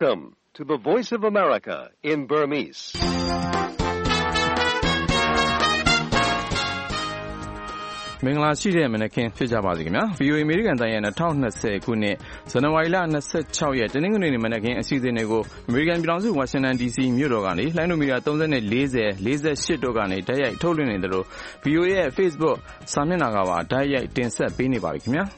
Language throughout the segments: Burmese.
Welcome to the Voice of America in Burmese. မင်္ဂလာရှိတဲ့မနက်ခင်းဖြစ်ကြပါစေခင်ဗျာ VOA အမေရိကန်တိုင်းရဲ့2020ခုနှစ်ဇန်နဝါရီလ26ရက်တနင်္ဂနွေနေ့မနက်ခင်းအစီအစဉ်တွေကိုအမေရိကန်ပြည်ထောင်စုဝါရှင်တန် DC မြို့တော်ကနေလိုင်းဒိုမီဒီယာ30နဲ့40 48တို့ကနေတိုက်ရိုက်ထုတ်လွှင့်နေတယ်လို့ VOA ရဲ့ Facebook စာမျက်နှာကပါတိုက်ရိုက်တင်ဆက်ပေးနေပါပြီခင်ဗျာ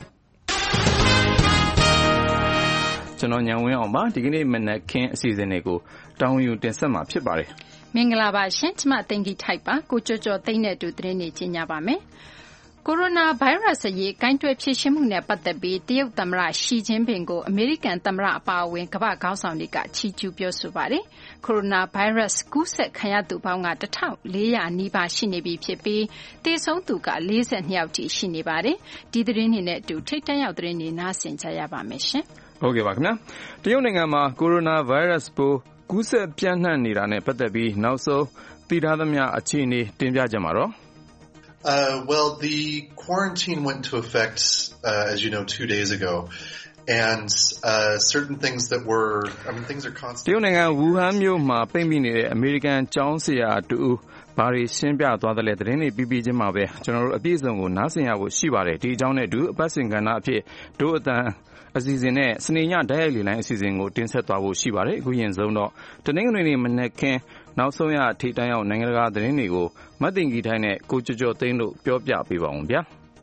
ကျွန်တော်ညံဝင်းအောင်ပါဒီကနေ့မနက်ခင်းအစီအစဉ်တွေကိုတောင်းယူတင်ဆက်မှာဖြစ်ပါတယ်မင်္ဂလာပါရှင်ကျမသိင်္ဂီထိုက်ပါကိုကျော်ကျော်သိန်းနဲ့တူသတင်းနေကြီးညာပါမယ်ကိုရိုနာဗိုင်းရပ်စ်အရေးကိုင်းတွယ်ဖြေရှင်းမှုနဲ့ပတ်သက်ပြီးတရုတ်သမ္မတရှီကျင်းပင်ကိုအမေရိကန်သမ္မတအပါအဝင်ကမ္ဘာ့ခေါင်းဆောင်တွေကချီးကျူးပြောဆိုပါတယ်။ကိုရိုနာဗိုင်းရပ်စ်ကူးစက်ခံရသူပေါင်းက1400နီးပါးရှိနေပြီဖြစ်ပြီးသေဆုံးသူက42ယောက်ထိရှိနေပါတယ်။ဒီသတင်းတွေနဲ့အတူထိပ်တန်းရောက်သတင်းတွေနားဆင်ကြရပါမယ်ရှင်။ဟုတ်ကဲ့ပါခင်ဗျာ။တရုတ်နိုင်ငံမှာကိုရိုနာဗိုင်းရပ်စ်ပိုးကူးစက်ပြန့်နှံ့နေတာနဲ့ပတ်သက်ပြီးနောက်ဆုံးသိထားသမျှအခြေအနေတင်ပြကြမှာတော့ Well, the quarantine went into effect, as you know, 2 days ago. And certain things that were, things are constant. တရုတ်နိုင်ငံဝူဟန်မြို့မှာပိတ်မိနေတဲ့အမေရိကန်ကျောင်းဆရာတူဘာတွေရှင်းပြသွားတယ်လဲသတင်းတွေပြီးချင်းမှာပဲကျွန်တော်တို့အပြည့်အစုံကိုနားဆင်ရဖို့ရှိပါတယ်ဒီအကြောင်းနဲ့အတူအပတ်စဉ်ကဏ္ဍအဖြစ်ဒို့အတန်အစီအစဉ်နဲ့စနေညဓာတ်ရိုက်လေလိုင်းအစီအစဉ်ကိုတင်ဆက်သွားဖို့ရှိပါတယ်အခုရင်ဆုံးတော့တနင်္ဂနွေနေ့မနက်ခင်းနောက်ဆုံးရထိတန်းရောက်နိုင်ငံတကာသတင်းတွေကိုမတ်တင်ကြီးထိုင်းနဲ့ကိုကျော်ကျော်သိန်းတို့ပြောပြပေးပါအောင်ဗျာ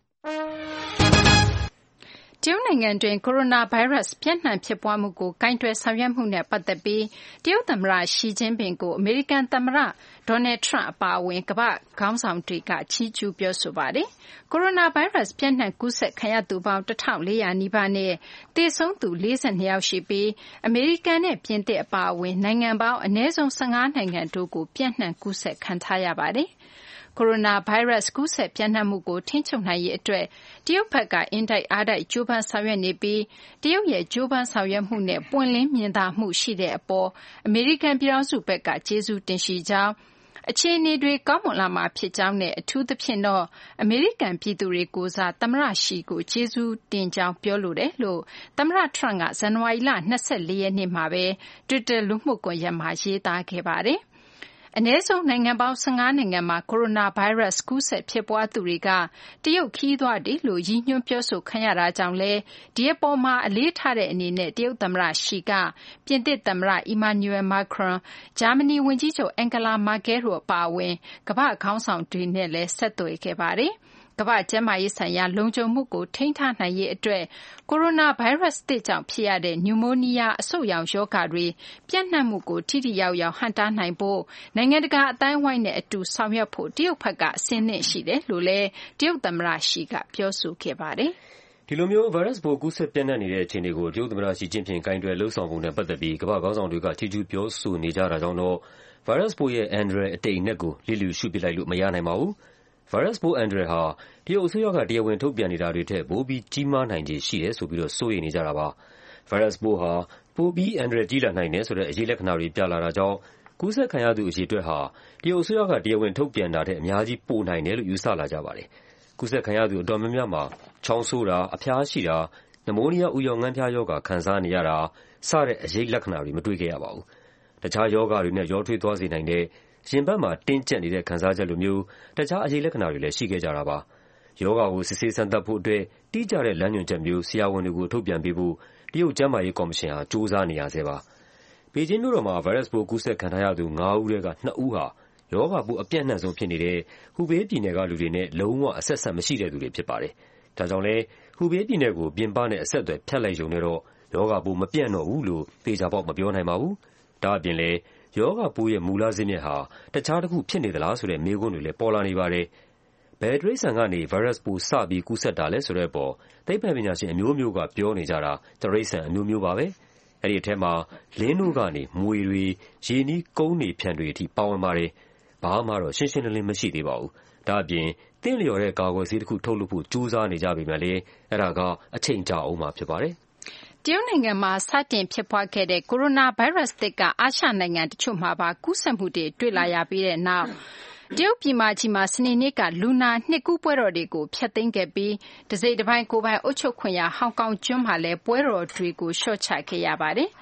တရုတ်နိုင်ငံတွင်ကိုရိုနာဗိုင်းရပ်စ်ပြန့်နှံ့ဖြစ်ပွားမှုကိုကိုင်တွယ်ဆောင်ရွက်မှုနဲ့ပတ်သက်ပြီးတရုတ်သမ္မတရှီကျင်းပင်ကိုအမေရိကန်သမ္မတဒေါ်နယ်ထရန့်အပါအဝင်ကမ္ဘာ့ခေါင်းဆောင်တွေကချီးကျူးပြောဆိုပါတယ်။ကိုရိုနာဗိုင်းရပ်စ်ပြန့်နှံ့ကူးစက်ခံရသူပေါင်း1400နီးပါးနဲ့သေဆုံးသူ42ယောက်ရှိပြီးအမေရိကန်နဲ့ပြင်သစ်အပါအဝင်နိုင်ငံပေါင်းအနည်းဆုံး15နိုင်ငံတို့ကိုပြန့်နှံ့ကူးစက်ခံထားရပါတယ်။ကိုရိုနာဗိုင်းရပ်စ်ကူးစက်ပြန့်နှံ့မှုကိုထိန်းချုပ်နိုင်ရေးအတွက်တရုတ်ဘက်ကအင်တိုက်အားတိုက်ကြိုးပမ်းဆောင်ရွက်နေပြီးတရုတ်ရဲ့ကြိုးပမ်းဆောင်ရွက်မှုနဲ့ပွင့်လင်းမြင်သာမှုရှိတဲ့အပေါ်အမေရိကန်ပြည်ထောင်စုဘက်ကကျေးဇူးတင်ရှိကြောင်းအခြေအနေတွေကောင်းမွန်လာမှာဖြစ်ကြောင်းနဲ့အထူးသဖြင့်တော့အမေရိကန်ပြည်သူတွေကိုယ်စားသမ္မတရှီကိုကျေးဇူးတင်ကြောင်းပြောလိုတယ်လို့သမ္မတထရန့်ကဇန်နဝါရီလ24ရက်နေ့မှာပဲ Twitter လူမှုကွန်ရက်မှာရေးသားခဲ့ပါတယ်အနည်းဆုံးနိုင်ငံပေါင်း15နိုင်ငံမှာကိုရိုနာဗိုင်းရပ်စ်ကူးစက်ဖြစ်ပွားသူတွေကတရုတ်ခီးသွားတယ်လို့ရည်ညွှန်းပြောဆိုခံရတာကြောင့်လဲဒီအပေါ်မှာအလေးထားတဲ့အနေနဲ့တရုတ်သမ္မတရှီကပြင်သစ်သမ္မတအီမာနျူရယ်မာခရွန်ဂျာမနီဝန်ကြီးချုပ်အန်ဂလာမာကဲတို့အပါအဝင်ကမ္ဘာ့ခေါင်းဆောင်တွေနဲ့လည်းဆက်သွယ်ခဲ့ပါတယ်ကမ္ဘာ့ကျန်းမာရေးဆိုင်ရာလုံခြုံမှုကိုထိန်းထားနိုင်ရေးအတွက်ကိုရိုနာဗိုင်းရပ်စ်သစ်ကြောင့်ဖြစ်ရတဲ့နျူမိုးနီးယားအဆုတ်ရောင်ရောဂါတွေပြန့်နှံ့မှုကိုထိထိရောက်ရောက်ဟန့်တားနိုင်ဖို့နိုင်ငံတကာအတိုင်းအဝိုင်းနဲ့အတူဆောင်ရွက်ဖို့တရုတ်ဘက်ကအဆင်သင့်ရှိတယ်လို့လည်းတရုတ်သမ္မတရှီကပြောဆိုခဲ့ပါတယ်ဒီလိုမျိုးဗိုင်းရပ်စ်ပိုးကူးစက်ပြန့်နှံ့နေတဲ့အခြေအနေကိုတရုတ်သမ္မတရှီကျင်းပင်ကိုင်တွယ်လှုပ်ဆောင်ပုံနဲ့ပတ်သက်ပြီးကမ္ဘာ့ခေါင်းဆောင်တွေကချီးကျူးပြောဆိုနေကြတာကြောင့်တော့ဗိုင်းရပ်စ်ပိုးရဲ့အန္တရာယ်အတိတ်အနက်ကိုလျစ်လျူရှုပစ်လိုက်လို့မရနိုင်ပါဘူးဗိုင်းရပ်စ်ပိုးအန္တရာယ်ဟာတရုတ်အစိုးရကတရားဝင်ထုတ်ပြန်နေတာတွေထက်ပိုပြီးကြီးမားနိုင်ခြေရှိတယ်ဆိုပြီးတော့စိုးရိမ်နေကြတာပါ။ဗိုင်းရပ်စ်ပိုးဟာပိုပြီးအန္တရာယ်ကြီးလာနိုင်တယ်ဆိုတဲ့အရေးလက္ခဏာတွေပြလာတာကြောင့်ကူးစက်ခံရသူအရေအတွက်ဟာတရုတ်အစိုးရကတရားဝင်ထုတ်ပြန်တာထက်အများကြီးပိုနိုင်တယ်လို့ယူဆလာကြပါတယ်။ကူးစက်ခံရသူအတော်များများမှာချောင်းဆိုးတာအဖျားရှိတာနမိုးနီးယားဥယောင်ငန်းဖျားရောဂါခံစားနေရတာစတဲ့အရေးလက္ခဏာတွေမတွေ့ခဲ့ရပါဘူး။တခြားရောဂါတွေနဲ့ရောထွေးသွားစေနိုင်တဲ့ရင်ဘတ်မှာတင်းကျပ်နေတဲ့ခံစားချက်လိုမျိုးတခြားအရေးလက္ခဏာတွေလည်းရှိခဲ့ကြတာပါ။ယောဂါကိုစစ်ဆေးစမ်းသပ်ဖို့အတွက်တိကျတဲ့လမ်းညွှန်ချက်မျိုးဆရာဝန်တွေကိုထုတ်ပြန်ပေးဖို့တရုတ်ကျန်းမာရေးကော်မရှင်ဟာကြိုးစားနေရဆဲပါ။ဘေကျင်းမြို့တော်မှာဗိုင်းရပ်စ်ပိုးကူးစက်ခံထားရသူ9ဦးထဲက2ဦးဟာယောဂါပိုးအပြန့်နှံ့ဆုံးဖြစ်နေတဲ့ဟူဘေးပြည်နယ်ကလူတွေနဲ့လုံးဝအဆက်အစပ်မရှိတဲ့သူတွေဖြစ်ပါတယ်။ဒါကြောင့်လဲဟူဘေးပြည်နယ်ကိုပြင်ပနဲ့အဆက်အသွယ်ဖြတ်လိုက်ရုံနဲ့တော့ယောဂါပိုးမပြန့်တော့ဘူးလို့သေချာပေါက်မပြောနိုင်ပါဘူး။ဒါအပြင်လဲယောဂပိုးရဲ့မူလဇစ်မြစ်ဟာတခြားတစ်ခုဖြစ်နေသလားဆိုတဲ့မေးခွန်းတွေလည်းပေါ်လာနေပါတယ်။ဘယ်တိရစ္ဆာန်ကနေဗိုင်းရပ်စ်ပိုးစပြီးကူးစက်တာလဲဆိုတဲ့အပေါ်သိပ္ပံပညာရှင်အမျိုးမျိုးကပြောနေကြတာတိရစ္ဆာန်အမျိုးမျိုးပါပဲ။အဲဒီအထဲမှာလင်းတို့ကနေမွေတွေရေနီးကုန်းတွေဖြန့်တွေအထိပါဝင်ပါတယ်။ဘာမှတော့ရှင်းရှင်းလင်းလင်းမရှိသေးပါဘူး။ဒါအပြင်တင့်လျော်တဲ့ကာကွယ်ဆေးတစ်ခုထုတ်လုပ်ဖို့ကြိုးစားနေကြပေမဲ့လည်းအဲဒါကအချိန်ကြာအောင်မှာဖြစ်ပါတယ်။တရုတ်နိုင်ငံမှာစတင်ဖြစ်ပွားခဲ့တဲ့ကိုရိုနာဗိုင်းရပ်စ်သစ်ကအာရှနိုင်ငံတချို့မှာပါကူးစက်မှုတွေတွေ့လာရပြီးတဲ့နောက်တရုတ်ပြည်မကြီးမှာစနေနေ့ကလူနာနှစ်ကူးပွဲတော်တွေကိုဖျက်သိမ်းခဲ့ပြီးတစိမ့်တစ်ပိုင်းကိုယ်ပိုင်အုပ်ချုပ်ခွင့်ရဟောင်ကောင်ကျွန်းမှာလည်းပွဲတော်တွေကိုလျှော့ချခဲ့ရပါတယ်။ တ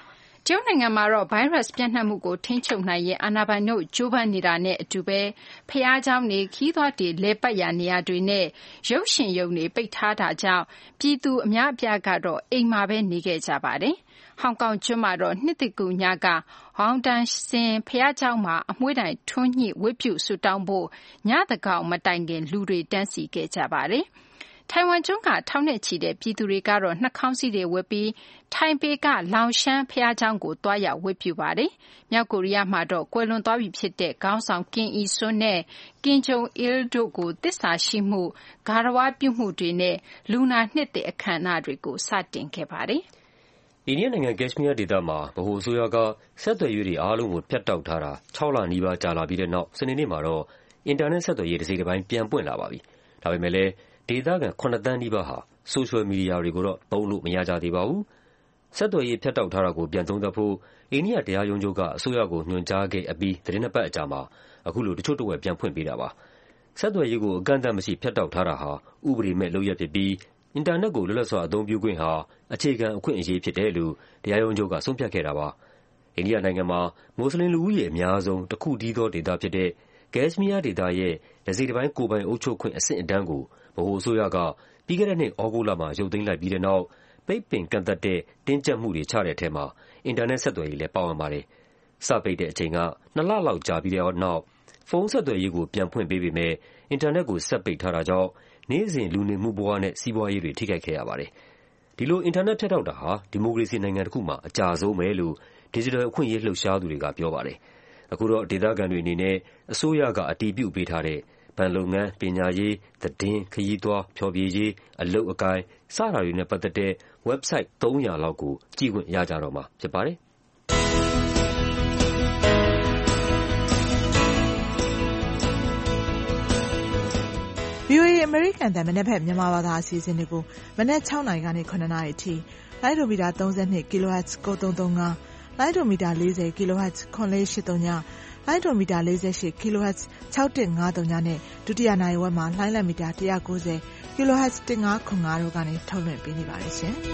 တရုတ်နိုင်ငံမှာတော့ဗိုင်းရပ်စ်ပြန့်နှံ့မှုကိုထိန်းချုပ်နိုင်ရေးအာဏာပိုင်တို့ကြိုးပမ်းနေတာနဲ့အတူပဲဘုရားကျောင်းတွေခရီးသွားတွေလည်ပတ်ရာနေရာတွေနဲ့ရုပ်ရှင်ရုံတွေပိတ်ထားတာကြောင့်ပြည်သူအများအပြားကတော့အိမ်မှာပဲနေခဲ့ကြပါတယ်။ဟောင်ကောင်ကျွန်းမှာတော့နှစ်သစ်ကူးညကဟောင်တန်စင်ဘုရားကျောင်းမှာအမွှေးတိုင်ထွန်းညှိဝတ်ပြုဆုတောင်းဖို့ညသန်းခေါင်မတိုင်ခင်လူတွေတန်းစီခဲ့ကြပါတယ်။ထိုင်ဝမ်ကျွန်းကထောင်နဲ့ချီတဲ့ပြည်သူတွေကတော့နှာခေါင်းစည်းတွေဝတ်ပြီးထိုင်ပေကလောင်ရှမ်းဘုရားကျောင်းကိုသွားရောက်ဝတ်ပြုပါတယ်။မြောက်ကိုရီးယားမှာတော့ကွယ်လွန်သွားပြီဖြစ်တဲ့ခေါင်းဆောင်ကင်အီစွန်းနဲ့ကင်ဂျုံအီလ်တို့ကိုသစ္စာရှိမှုဂါရဝပြုမှုတွေနဲ့လူနာနှစ်သစ်အခမ်းအနားတွေကိုစတင်ခဲ့ပါတယ်။အိန္ဒိယနိုင်ငံကက်ရှ်မီးယားဒေသမှာဗဟိုအစိုးရကဆက်သွယ်ရေးတွေအားလုံးကိုဖြတ်တောက်ထားတာ6 လနီးပါးကြာလာပြီးတဲ့နောက်စနေနေ့မှာတော့အင်တာနက်ဆက်သွယ်ရေးတစ်စိတ်တစ်ပိုင်းပြန်ပွင့်လာပါပြီ။ဒါပေမဲ့လည်းဒေသခံ9 သန်းနီးပါးဟာဆိုရှယ်မီဒီယာတွေကိုတော့သုံးလို့မရကြသေးပါဘူး။ဆက်သွယ်ရေးဖြတ်တောက်ထားတာကိုပြန်သုံးသပ်ဖို့အိန္ဒိယတရားရုံးချုပ်ကအစိုးရကိုညွှန်ကြားခဲ့အပြီးသတင်းနှစ်ပတ်အကြာမှာအခုလိုတချို့တဝက်ပြန်ဖွင့်ပေးတာပါ။ဆက်သွယ်ရေးကိုအကန့်အသတ်မရှိဖြတ်တောက်ထားတာဟာဥပဒေမဲ့လုပ်ရပ်ဖြစ်ပြီးအင်တာနက်ကိုလွတ်လပ်စွာအသုံးပြုခွင့်ဟာအခြေခံအခွင့်အရေးဖြစ်တယ်လို့တရားရုံးချုပ်ကဆုံးဖြတ်ခဲ့တာပါ။အိန္ဒိယနိုင်ငံမှာမွတ်စလင်လူဦးရေအများဆုံးတစ်ခုတည်းသောဒေသဖြစ်တဲ့ကက်ရှ်မီးယားဒေသရဲ့တစ်စိတ်တစ်ပိုင်းကိုယ်ပိုင်အုပ်ချုပ်ခွင့်အဆင့်အတန်းကိုဗဟိုအစိုးရကပြီးခဲ့တဲ့နှစ်ဩဂုတ်လမှာရုပ်သိမ်းလိုက်ပြီးတဲ့နောက်ပိတ်ပင်ကန့်သတ်တဲ့တင်းကျပ်မှုတွေချတဲ့အထက်မှာအင်တာနက်ဆက်သွယ်ရေးလည်းပါဝင်ပါတယ်။စပိတ်တဲ့အချိန်က2 လလောက်ကြာပြီးတဲ့နောက်ဖုန်းဆက်သွယ်ရေးကိုပြန်ဖွင့်ပေးပေမဲ့အင်တာနက်ကိုဆက်ပိတ်ထားတာကြောင့်နေ့စဉ်လူနေမှုဘဝနဲ့စီးပွားရေးတွေထိခိုက်ခဲ့ရပါတယ်။ဒီလိုအင်တာနက်ဖြတ်တောက်တာဟာဒီမိုကရေစီနိုင်ငံတစ်ခုမှာအကြာဆုံးပဲလို့digital အခွင့်အရေးလှုပ်ရှားသူတွေကပြောပါတယ်။အခုတော့ဒေသခံတွေအနေနဲ့အစိုးရကအတည်ပြုပေးထားတဲ့ဘဏ်လုပ်ငန်း၊ပညာရေး၊သတင်း၊ခရီးသွား၊ဖျော်ဖြေရေး၊အလုပ်အကိုင်စတာတွေနဲ့ပတ်သက်တဲ့ website 300 လောက်ကိုကြည့်ခွင့်ရကြတော့မှာဖြစ်ပါတယ်။ VOA အမေရိကန်အသံမနက်ဖြန်မြန်မာဘာသာအစီအစဉ်တွေကိုမနက်6 နာရီကနေ9 နာရီအထိလိုင်းဒိုမီတာ32 kHz 9335လိုင်းဒိုမီတာ40 kHz 9483ညလိုင်းဒိုမီတာ48 kHz 6153ညနဲ့ဒုတိယနာရီဝက်မှာလိုင်းလက်မီတာ190 kHz 1505တို့ကနေထုတ်လွှင့်ပေးနေပါတယ်ရှင်။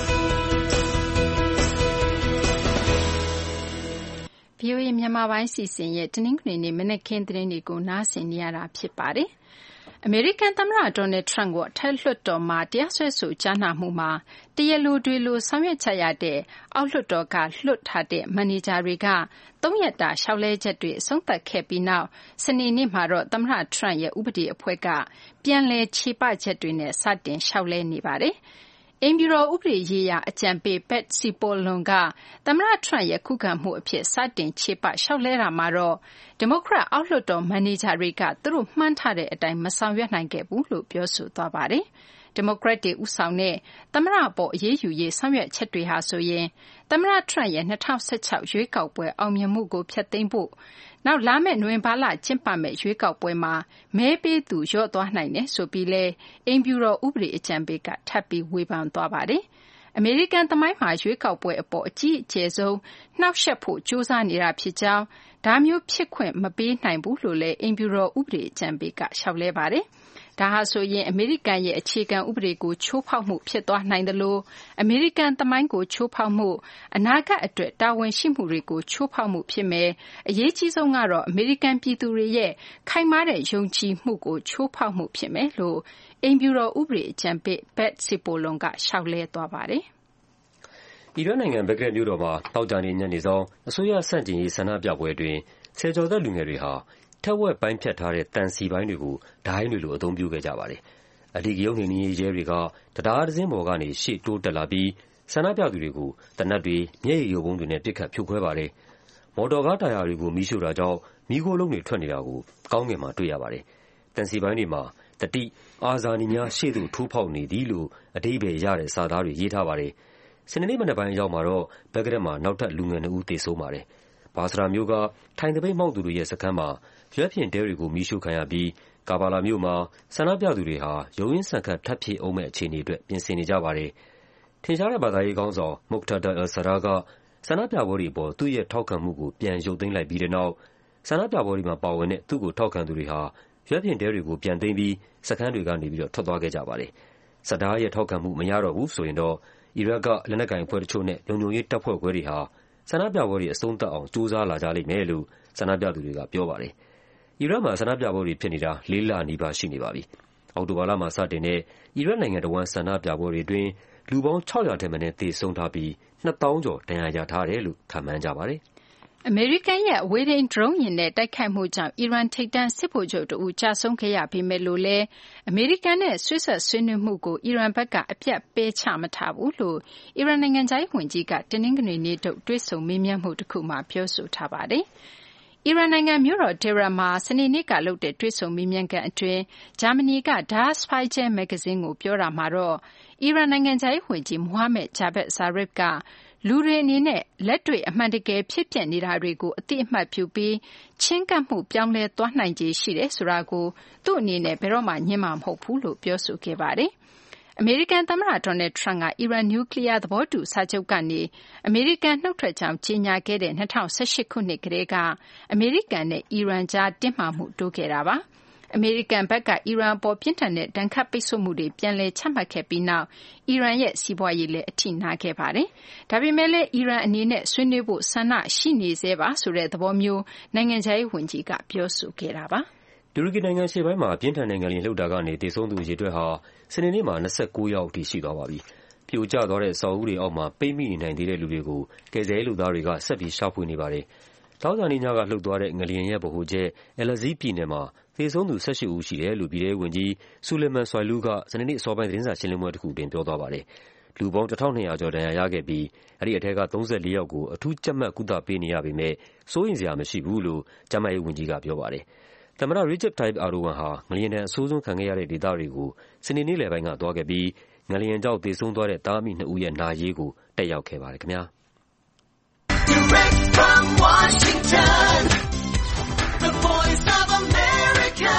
VOA မြန်မာပိုင်းစီစဉ်ရဲ့တနင်္ဂနွေနေ့မနက်ခင်းသတင်းတွေကိုနားဆင်နေရတာဖြစ်ပါတယ်။အမေရိကန်သမ္မတဒေါ်နယ်ထရန့်ကိုအထက်လွှတ်တော်မှာတရားစွဲဆိုကြားနာမှုမှာတရားလိုတွေလိုဆောင်ရွက်ကြရတဲ့အောက်လွှတ်တော်ကလွှတ်ထားတဲ့မန်နေဂျာတွေက3 ရက်တာလျှောက်လဲချက်တွေအဆုံးသတ်ခဲ့ပြီးနောက်စနေနေ့မှာတော့သမ္မတထရန့်ရဲ့ဥပဒေအဖွဲ့ကပြန်လည်ခြေပချက်တွေနဲ့စတင်လျှောက်လဲနေပါတယ်။အိမ်ဖြူတော်ဥပဒေရေးရာအကြံပေး Betsy Paulon ကသမ္မတထရန့်ရဲ့ခုခံမှုအဖြစ်စတင်ခြေပလျှောက်လဲတာမှာတော့ဒီမိုကရက်အောက်လွှတ်တော်မန်နေဂျာတွေကသူတို့မှန်းထားတဲ့အတိုင်းမဆောင်ရွက်နိုင်ခဲ့ဘူးလို့ပြောဆိုသွားပါတယ်။ဒီမိုကရက်တွေဦးဆောင်တဲ့သမ္မတအပေါ်အရေးယူရေးဆောင်ရွက်ချက်တွေဟာဆိုရင်သမ္မတထရန့်ရဲ့2016ရွေးကောက်ပွဲအောင်မြင်မှုကိုဖျက်သိမ်းဖို့နောက်လာမယ့်နိုဝင်ဘာလကျင်းပမယ့်ရွေးကောက်ပွဲမှာမဲပေးသူလျော့သွားနိုင်တယ်ဆိုပြီးလဲအိမ်ဖြူတော်ဥပဒေအကြံပေးကထပ်ပြီးဝေဖန်သွားပါတယ်။အမေရိကန်သမိုင်းမှာရွေးကောက်ပွဲအပေါ်အကြီးအကျယ်ဆုံးနှောက်ယှက်ဖို့ကြိုးစားနေတာဖြစ်ကြောင်းဒါမျိုးဖြစ်ခွင့်မပေးနိုင်ဘူးလို့လဲအိမ်ဖြူတော်ဥပဒေအကြံပေးကလျှောက်လဲပါတယ်။ဒါဟာဆိုရင်အမေရိကန်ရဲ့အခြေခံဥပဒေကိုချိုးဖောက်မှုဖြစ်သွားနိုင်တယ်လို့အမေရိကန်သမိုင်းကိုချိုးဖောက်မှုအနာဂတ်အတွက်တာဝန်ရှိမှုတွေကိုချိုးဖောက်မှုဖြစ်မယ်အရေးကြီးဆုံးကတော့အမေရိကန်ပြည်သူတွေရဲ့ခိုင်မာတဲ့ယုံကြည်မှုကိုချိုးဖောက်မှုဖြစ်မယ်လို့အိမ်ဖြူတော်ဥပဒေအကြံပေး Betsy Paulon ကလျှောက်လဲသွားပါတယ်။အီရတ်နိုင်ငံဘဂ္ဂဒက်မြို့တော်မှာသောကြာနေ့ညနေစောင်းအစိုးရဆန့်ကျင်ရေးဆန္ဒပြပွဲအတွင်းဆယ်ကျော်သက်လူငယ်တွေဟာထက်ဝက်ပိုင်းဖြတ်ထားတဲ့သံစီပိုင်းတွေကိုဒိုင်းတွေလိုအသုံးပြုခဲ့ကြပါတယ်။အဓိကရုဏ်းနှိမ်နင်းရေးရဲတွေကတရားတစင်းပေါ်ကနေရှေ့တိုးတက်လာပြီးဆန္ဒပြသူတွေကိုသေနတ်တွေ၊မျက်ရည်ယိုဗုံးတွေနဲ့ပစ်ခတ်ဖြိုခွဲပါတယ်။မော်တော်ကားတာယာတွေကိုမီးရှို့တာကြောင့်မီးခိုးလုံးတွေထွက်နေတာကိုကောင်းကင်မှာတွေ့ရပါတယ်။သံစီပိုင်းတွေမှာသတိ၊အာဇာနည်များရှေ့သို့ထိုးဖောက်နေသည်လို့အဓိပ္ပါယ်ရတဲ့စာသားတွေရေးထားပါတယ်။စနေနေ့မနက်ပိုင်းအရောက်မှာတော့ဘဂ္ဂဒက်မှာနောက်ထပ်လူငယ်2 ဦးသေဆုံးပါတယ်။ဘာဆရာမြို့ကထိုင်သပိတ်မှောက်သူတွေရဲ့စခန်းမှာရွက်ဖျင်တဲတွေကိုမီးရှို့ခံရပြီးကာဘာလာမြို့မှာဆန္ဒပြသူတွေဟာရုန်းရင်းဆန်ခတ်ထပ်ဖြည့်အောင်မဲ့အခြေအနေအတွက်ပြင်ဆင်နေကြပါတယ်။ထင်ရှားတဲ့ဘာသာရေးခေါင်းဆောင် Muqtada al-Sadr ကဆန္ဒပြပွဲတွေအပေါ်သူ့ရဲ့ထောက်ခံမှုကိုပြန်ရုပ်သိမ်းလိုက်ပြီးတဲ့နောက်ဆန္ဒပြပွဲတွေမှာပါဝင်တဲ့သူ့ကိုထောက်ခံသူတွေဟာရွက်ဖျင်တဲတွေကိုပြန်သိမ်းပြီးစခန်းတွေကနေထွက်သွားခဲ့ကြပါတယ်။ Sadr ရဲ့ထောက်ခံမှုမရတော့ဘူးဆိုရင်တော့အီရတ်ကလက်နက်ကိုင်အဖွဲ့တချို့နဲ့လုံခြုံရေးတပ်ဖွဲ့ခွဲတွေဟာဆန္ဒပြပွဲတွေအဆုံးသတ်အောင်ကြိုးစားလာကြလိမ့်မယ်လို့ဆန္ဒပြသူတွေကပြောပါတယ်။အီရတ်မှာဆန္ဒပြပွဲတွေဖြစ်နေတာ4 လနီးပါးရှိနေပါပြီ။အောက်တိုဘာလမှာစတင်တဲ့အီရတ်နိုင်ငံတစ်ဝန်းဆန္ဒပြပွဲတွေအတွင်းလူပေါင်း600 ထက်မနည်းသေဆုံးထားပြီး2000 ကျော်ဒဏ်ရာရထားတယ်လို့ခန့်မှန်းကြပါတယ်။အမေရိကန်ရဲ့အဝေးထိန်းဒရုန်းယာဉ်နဲ့တိုက်ခိုက်မှုကြောင့်အီရန်ထိပ်တန်းစစ်ဗိုလ်ချုပ်တဦးကျဆုံးခဲ့ရပေမဲ့လို့လည်းအမေရိကန်နဲ့ဆွေးနွေးမှုကိုအီရန်ဘက်ကအပြတ်ပယ်ချမထားဘူးလို့အီရန်နိုင်ငံခြားရေးဝန်ကြီးကတနင်္ဂနွေနေ့ထုတ်တွေ့ဆုံမေးမြန်းမှုတစ်ခုမှာပြောဆိုထားပါတယ်။အီရန်နိုင်ငံမြို့တော်တီဟီရန်မှာစနေနေ့ကလုပ်တဲ့တွေ့ဆုံမေးမြန်းခန်းအတွင်းဂျာမနီက Der Spiegel မဂ္ဂဇင်းကိုပြောတာမှာတော့အီရန်နိုင်ငံခြားရေးဝန်ကြီး Mohammad Javad Zarif ကလူတွေအနေနဲ့လက်တွေ့အမှန်တကယ်ဖြစ်ပျက်နေတာတွေကိုအသိအမှတ်ပြုပြီးချဉ်းကပ်မှုပြောင်းလဲသွားနိုင်ခြေရှိတယ်ဆိုတာကိုသူ့အနေနဲ့ဘယ်တော့မှငြင်းမှာမဟုတ်ဘူးလို့ပြောဆိုခဲ့ပါတယ်။အမေရိကန်သမ္မတ Donald Trump ကအီရန်နျူကလီးယားသဘောတူစာချုပ်ကနေအမေရိကန်နှုတ်ထွက်ကြောင်းကြေညာခဲ့တဲ့2018ခုနှစ်ကတည်းကအမေရိကန်နဲ့အီရန်ကြားတင်းမာမှုတိုးခဲ့တာပါ။အမေရိကန်ဘက်ကအီရန်အပေါ်ပြင်းထန်တဲ့ဒဏ်ခတ်ပိတ်ဆို့မှုတွေပြန်လည်ချမှတ်ခဲ့ပြီးနောက်အီရန်ရဲ့စီးပွားရေးလည်းအထိနာခဲ့ပါတယ်။ဒါပေမဲ့လည်းအီရန်အနေနဲ့ဆွေးနွေးဖို့ဆန္ဒရှိနေသေးပါဆိုတဲ့သဘောမျိုးနိုင်ငံခြားရေးဝန်ကြီးကပြောဆိုခဲ့တာပါ။တူရကီနိုင်ငံရှေ့ပိုင်းမှာပြင်းထန်တဲ့ငလျင်လှုပ်တာကနေသေဆုံးသူအရေအတွက်ဟာစနေနေ့မှာ29 ယောက်အထိရှိသွားပါပြီ။ပြိုကျသွားတဲ့အဆောက်အဦတွေအောက်မှာပိတ်မိနေနိုင်သေးတဲ့လူတွေကိုကယ်ဆယ်ရေးလုပ်သားတွေကဆက်ပြီးရှာဖွေနေပါတယ်။သောကြာနေ့ညကလှုပ်သွားတဲ့ငလျင်ရဲ့ဗဟိုချက်Elazigပြည်နယ်မှာသေဆုံးသူ18 ဦးရှိတယ်လို့ပြည်ထဲရေးဝန်ကြီးSuleyman Soylu ကစနေနေ့အစောပိုင်းသတင်းစာရှင်းလင်းပွဲတစ်ခုတွင်ပြောသွားပါတယ်။လူပေါင်း1200 ကျော်ဒဏ်ရာရခဲ့ပြီးအဲဒီအထက်က34 ယောက်ကိုအထူးကြပ်မတ်ကုသပေးနေရပေမဲ့စိုးရိမ်စရာမရှိဘူးလို့ကျန်းမာရေးဝန်ကြီးကပြောပါတယ်။သမ္မတ Recep Tayyip Erdogan ဟာငလျင်ဒဏ်အဆိုးဆုံးခံခဲ့ရတဲ့ဒေသတွေကိုစနေနေ့လယ်ပိုင်းကသွားခဲ့ပြီးငလျင်ကြောင့်သေဆုံးသွားတဲ့သားအမိ2 ဦးရဲ့နာရေးကိုတက်ရောက်ခဲ့ပါတယ်ခင်ဗျာ။ Direct from Washington, the Voice of America,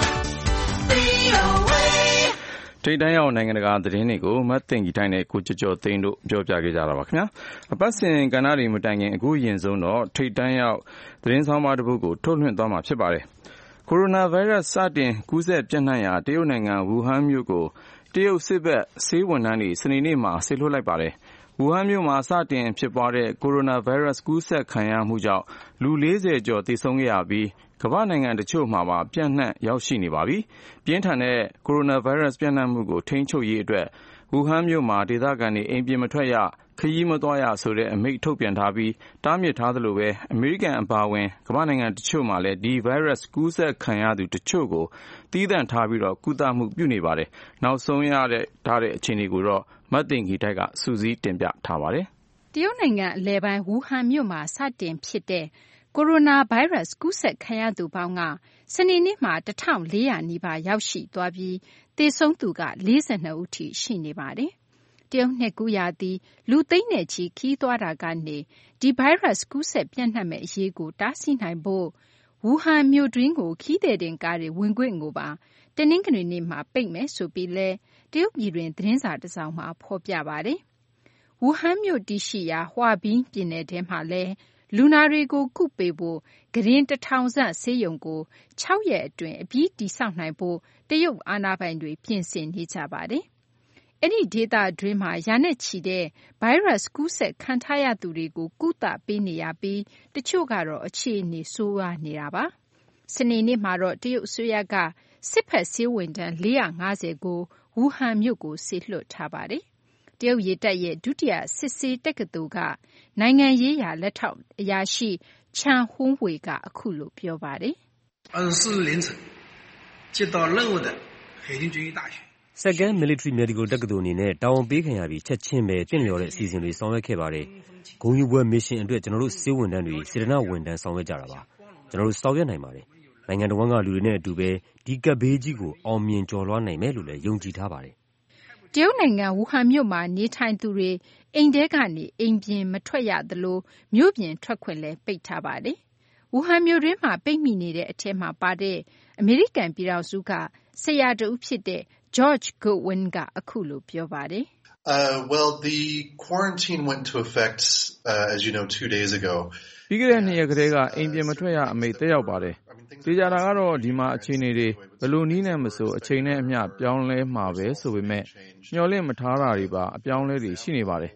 VOA ထိပ်တန်းရောက်နိုင်ငံတကာသတင်းတွေကိုမတ်တင်ကြီးတိုင်းနဲ့ကိုကျော်သိန်းတို့ပြောပြခဲ့ကြတာပါခင်ဗျာအပတ်စဉ်ကဏ္ဍတွေမတိုင်ခင်အခုရင်ဆုံးတော့ထိပ်တန်းရောက်သတင်းဆောင်မတစ်ပုဒ်ကိုထုတ်လွှင့်သွားမှာဖြစ်ပါတယ်ကိုရိုနာဗိုင်းရပ်စ်စတင်ကူးစက်ပြန့်နှံ့ရာတရုတ်နိုင်ငံဝူဟန်မြို့ကိုတရုတ်စစ်ဘက်ဆေးဝန်ထမ်းတွေစနေနေ့မှာဆေးလွှတ်လိုက်ပါတယ်ဝူဟန်မြို့မှာစတင်ဖြစ်ပွားတဲ့ကိုရိုနာဗိုင်းရပ်စ်ကူးစက်ခံရမှုကြောင့်လူ40ကျော်သေဆုံးခဲ့ရပြီးကမ္ဘာနိုင်ငံတချို့မှာပါပြန့်နှံ့ရောက်ရှိနေပါပြီ။ပြင်းထန်တဲ့ကိုရိုနာဗိုင်းရပ်စ်ပြန့်နှံ့မှုကိုထိန်းချုပ်ရေးအတွက်ဝူဟန်မြို့မှာဒေသခံတွေအိမ်ပြင်မထွက်ရခရီးမသွားရဆိုတဲ့အမိန့်ထုတ်ပြန်ထားပြီးတားမြစ်ထားသလိုပဲအမေရိကန်အပါအဝင်ကမ္ဘာနိုင်ငံတချို့မှာလည်းဒီဗိုင်းရပ်စ်ကူးစက်ခံရသူတချို့ကိုသီးသန့်ထားပြီးကုသမှုပြုနေပါတယ်။နောက်ဆုံးရထားတဲ့အခြေအနေကိုတော့မတ်တင်ဂီတိုက်ကစူးစီးတင်ပြထားပါတယ်။တရုတ်နိုင်ငံအလယ်ပိုင်းဝူဟန်မြို့မှာစတင်ဖြစ်တဲ့ကိုရိုနာဗိုင်းရပ်စ်ကူးစက်ခံရသူပေါင်းကစနေနေ့မှာ1400နီးပါးရောက်ရှိသွားပြီးသေဆုံးသူက42ဦးထိရှိနေပါတယ်။တရုတ်နှစ်ကူးရာသီလူသိန်းနဲ့ချီခီးသွားတာကနေဒီဗိုင်းရပ်စ်ကူးစက်ပြန့်နှံ့မဲ့အရေးကိုတားဆီးနိုင်ဖို့ဝူဟန်မြို့တွင်းကိုခီးသည်တင်ကားတွေဝင်ခွင့်ကိုပါတနင်္ဂနွေနေ့မှာပိတ်မယ်ဆိုပြီးလဲတရုတ်ပြည်တွင်သတင်းစာတစ်စောင်မှာဖော်ပြပါတယ်။ဝူဟန်မြို့တည်ရှိရာဟွာဘင်းပြည်နယ်ထဲမှာလဲလူနာတွေကိုကုပေးဖို့ကုတင်1000 ဆန့်ဆေးရုံကို6 ရက်အတွင်းအပြီးတည်ဆောက်နိုင်ဖို့တရုတ်အာဏာပိုင်တွေပြင်ဆင်နေကြပါတယ်။အဲ့ဒီဒေသတွင်းမှာရာနဲ့ချီတဲ့ဗိုင်းရပ်စ်ကူးစက်ခံထားရသူတွေကိုကုသပေးနေရပြီးတချို့ကတော့အခြေအနေဆိုးရွားနေတာပါ။စနေနေ့မှာတော့တရုတ်အစိုးရကစစ်ဖက်ဆေးဝန်ထမ်း450ကိုဝူဟန်မြို့ကိုစေလွှတ်ထားပါတယ်။တရုတ်ရေတပ်ရဲ့ဒုတိယစစ်ဆေးတက္ကသိုလ်ကနိုင်ငံရေးရာလက်ထောက်အရာရှိချန်ဟွန်းဝေကအခုလိုပြောပါတယ်။24凌晨接到任务的海军军医大学စက္ကန့် Military Medical တက္ကသိုလ်အနေနဲ့တာဝန်ပေးခံရပြီးချက်ချင်းပဲတင့်လျော်တဲ့အစီအစဉ်တွေဆောင်ရွက်ခဲ့ပါတယ်။ဂုဏ်ယူပွဲမစ်ရှင်အတွက်ကျွန်တော်တို့စေဝန်ထမ်းတွေစေတနာဝန်ထမ်းဆောင်ရွက်ကြတာပါ။ကျွန်တော်တို့ဆောင်ရွက်နိုင်ပါတယ်။နိုင်ငံတော်ကလူတွေနဲ့အတူပဲဒီကပ်ဘေးကြီးကိုအောင်မြင်ကျော်လွှားနိုင်မယ်လို့လည်းယုံကြည်ထားပါတယ်။တရုတ်နိုင်ငံဝူဟန်မြို့မှာနေထိုင်သူတွေအိမ်ထဲကနေအိမ်ပြင်မထွက်ရသလိုမြို့ပြင်ထွက်ခွင့်လည်းပိတ်ထားပါတယ်။ဝူဟန်မြို့တွင်းမှာပိတ်မိနေတဲ့အထက်မှာပါတဲ့အမေရိကန်ပြည်ထောင်စုကဆရာတဦးဖြစ်တဲ့ George Goodwin ကအခုလိုပြောပါတယ်။ Well, the quarantine went into effect, as you know, 2 days ago. ပြီးခဲ့တဲ့2 ရက်ကတည်းကအိမ်ပြင်မထွက်ရအမိန့်သက်ရောက်ပါတယ်။သိကြတာကတော့ဒီမှာအခြေအနေတွေဘယ်လိုနည်းနဲ့မဆိုအချိန်နဲ့အမျှပြောင်းလဲမှာပဲဆိုပေမဲ့မျှော်လင့်မထားတာတွေပါအပြောင်းလဲတွေရှိနေပါတယ်။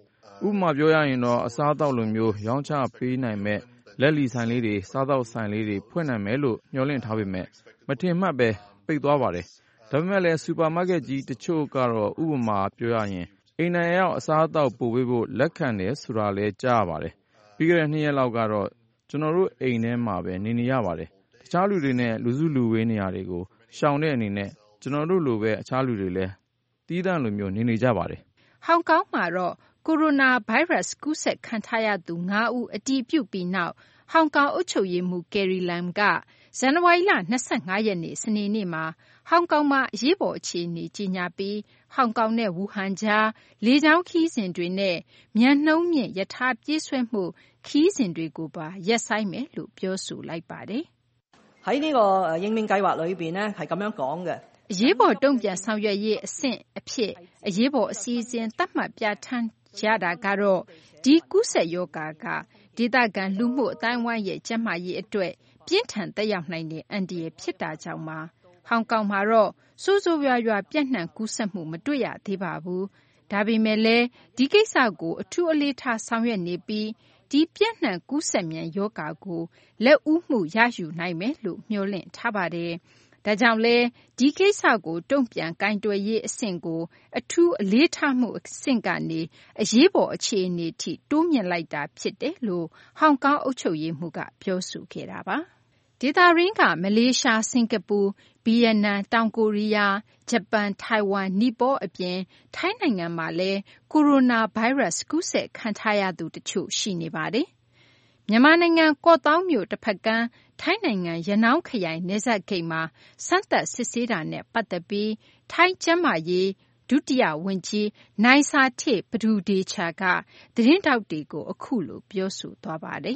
ဥပမာပြောရရင်တော့အစားအသောက်လိုမျိုးရောင်းချပေးနိုင်မဲ့လက်လီဆိုင်လေးတွေစားသောက်ဆိုင်လေးတွေဖွင့်နိုင်မယ်လို့မျှော်လင့်ထားပေမဲ့မထင်မှတ်ပဲပိတ်သွားပါတယ်ဒါပေမဲ့လည်းစူပါမားကတ်ကြီးတချို့ကတော့ဥပမာပြောရရင်အိမ်နိုင်ရောက်အစားအသောက်ပို့ပေးဖို့လက်ခံတယ်ဆိုတာလည်းကြားရပါတယ်ပြီးခဲ့တဲ့2 ရက်လောက်ကတော့ကျွန်တော်တို့အိမ်ထဲမှာပဲနေရပါတယ်တခြားလူတွေနဲ့လူစုလူဝေးနေရာတွေကိုရှောင်တဲ့အနေနဲ့ကျွန်တော်တို့လိုပဲအခြားလူတွေလည်းတီးတန့်လိုမျိုးနေကြပါတယ်ဟောင်ကောင်မှာတော့ကိုရိုနာဗိုင်းရပ်စ်ကူးစက်ခံထားရသူ9 ဦးအတည်ပြုပြီးနောက်ဟောင်ကောင်အုပ်ချုပ်ရေးမှူးကယ်ရီလမ်ကဇန်နဝါရီလ25 ရက်နေ့စနေနေ့မှာဟောင်ကောင်မှာအရေးပေါ်အခြေအနေကြီးညာပြီးဟောင်ကောင်နဲ့ဝူဟန်ကြားလေကြောင်းခီးစဉ်တွေနဲ့မြန်နှုံးမြင့်ရထားပြေးဆွဲမှုခီးစဉ်တွေကိုပါရပ်ဆိုင်းမယ်လို့ပြောဆိုလိုက်ပါတယ်喺呢個應變計劃裏邊呢係咁樣講嘅အရေးပေါ်တုံ့ပြန်ဆောင်ရွက်ရေးအဆင့်အဖြစ်အရေးပေါ်အစီအစဉ်သတ်မှတ်ပြဋ္ဌာန်းရတာကတော့ဒီကူးစက်ရောဂါကဒေသခံလူမှုအတိုင်းအဝိုင်းရဲ့ကျန်းမာရေးအတွက်ပြင်းထန်သက်ရောက်နိုင်တဲ့အန္တရာယ်ဖြစ်တာကြောင့်ပါဟောင်ကောင်မှာတော့ဆိုးဆိုးရွားရွားပြန့်နှံ့ကူးစက်မှုမတွေ့ရသေးပါဘူးဒါပေမဲ့လည်းဒီကိစ္စကိုအထူးအလေးထားဆောင်ရွက်နေပြီးဒီပြန့်နှံ့ကူးစက်မြန်ရောဂါကိုလက်ဦးမှုရယူနိုင်မယ်လို့မျှော်လင့်ထားပါတယ်ဒါကြောင့်လဲဒီကိစ္စကိုတုံ့ပြန်ကင်တွယ်ရေးအဆင့်ကိုအထူးအလေးထားမှုအဆင့်ကနေအရေးပေါ်အခြေအနေထိတိုးမြင့်လိုက်တာဖြစ်တယ်လို့ဟောင်ကောင်အုပ်ချုပ်ရေးမှူးကပြောဆိုခဲ့တာပါဒေသရင်းကမလေးရှားစင်ကာပူဗီယက်နမ်တောင်ကိုရီးယားဂျပန်ထိုင်ဝမ်နီပေါအပြင်ထိုင်းနိုင်ငံမှာလည်းကိုရိုနာဗိုင်းရပ်စ်ကူးစက်ခံထားရသူတချို့ရှိနေပါတယ်မြန်မာနိုင်ငံကော့သောင်းမြို့တစ်ဖက်ကမ်းထိုင်းနိုင်ငံရနောင်းခရိုင်နယ်စပ်ဂိတ်မှာစမ်းသပ်စစ်ဆေးတာနဲ့ပတ်သက်ပြီးထိုင်းကျန်းမာရေးဒုတိယဝန်ကြီးနိုင်စာထေပဒူဒေချာကသတင်းတောက်တွေကိုအခုလိုပြောဆိုသွားပါတယ်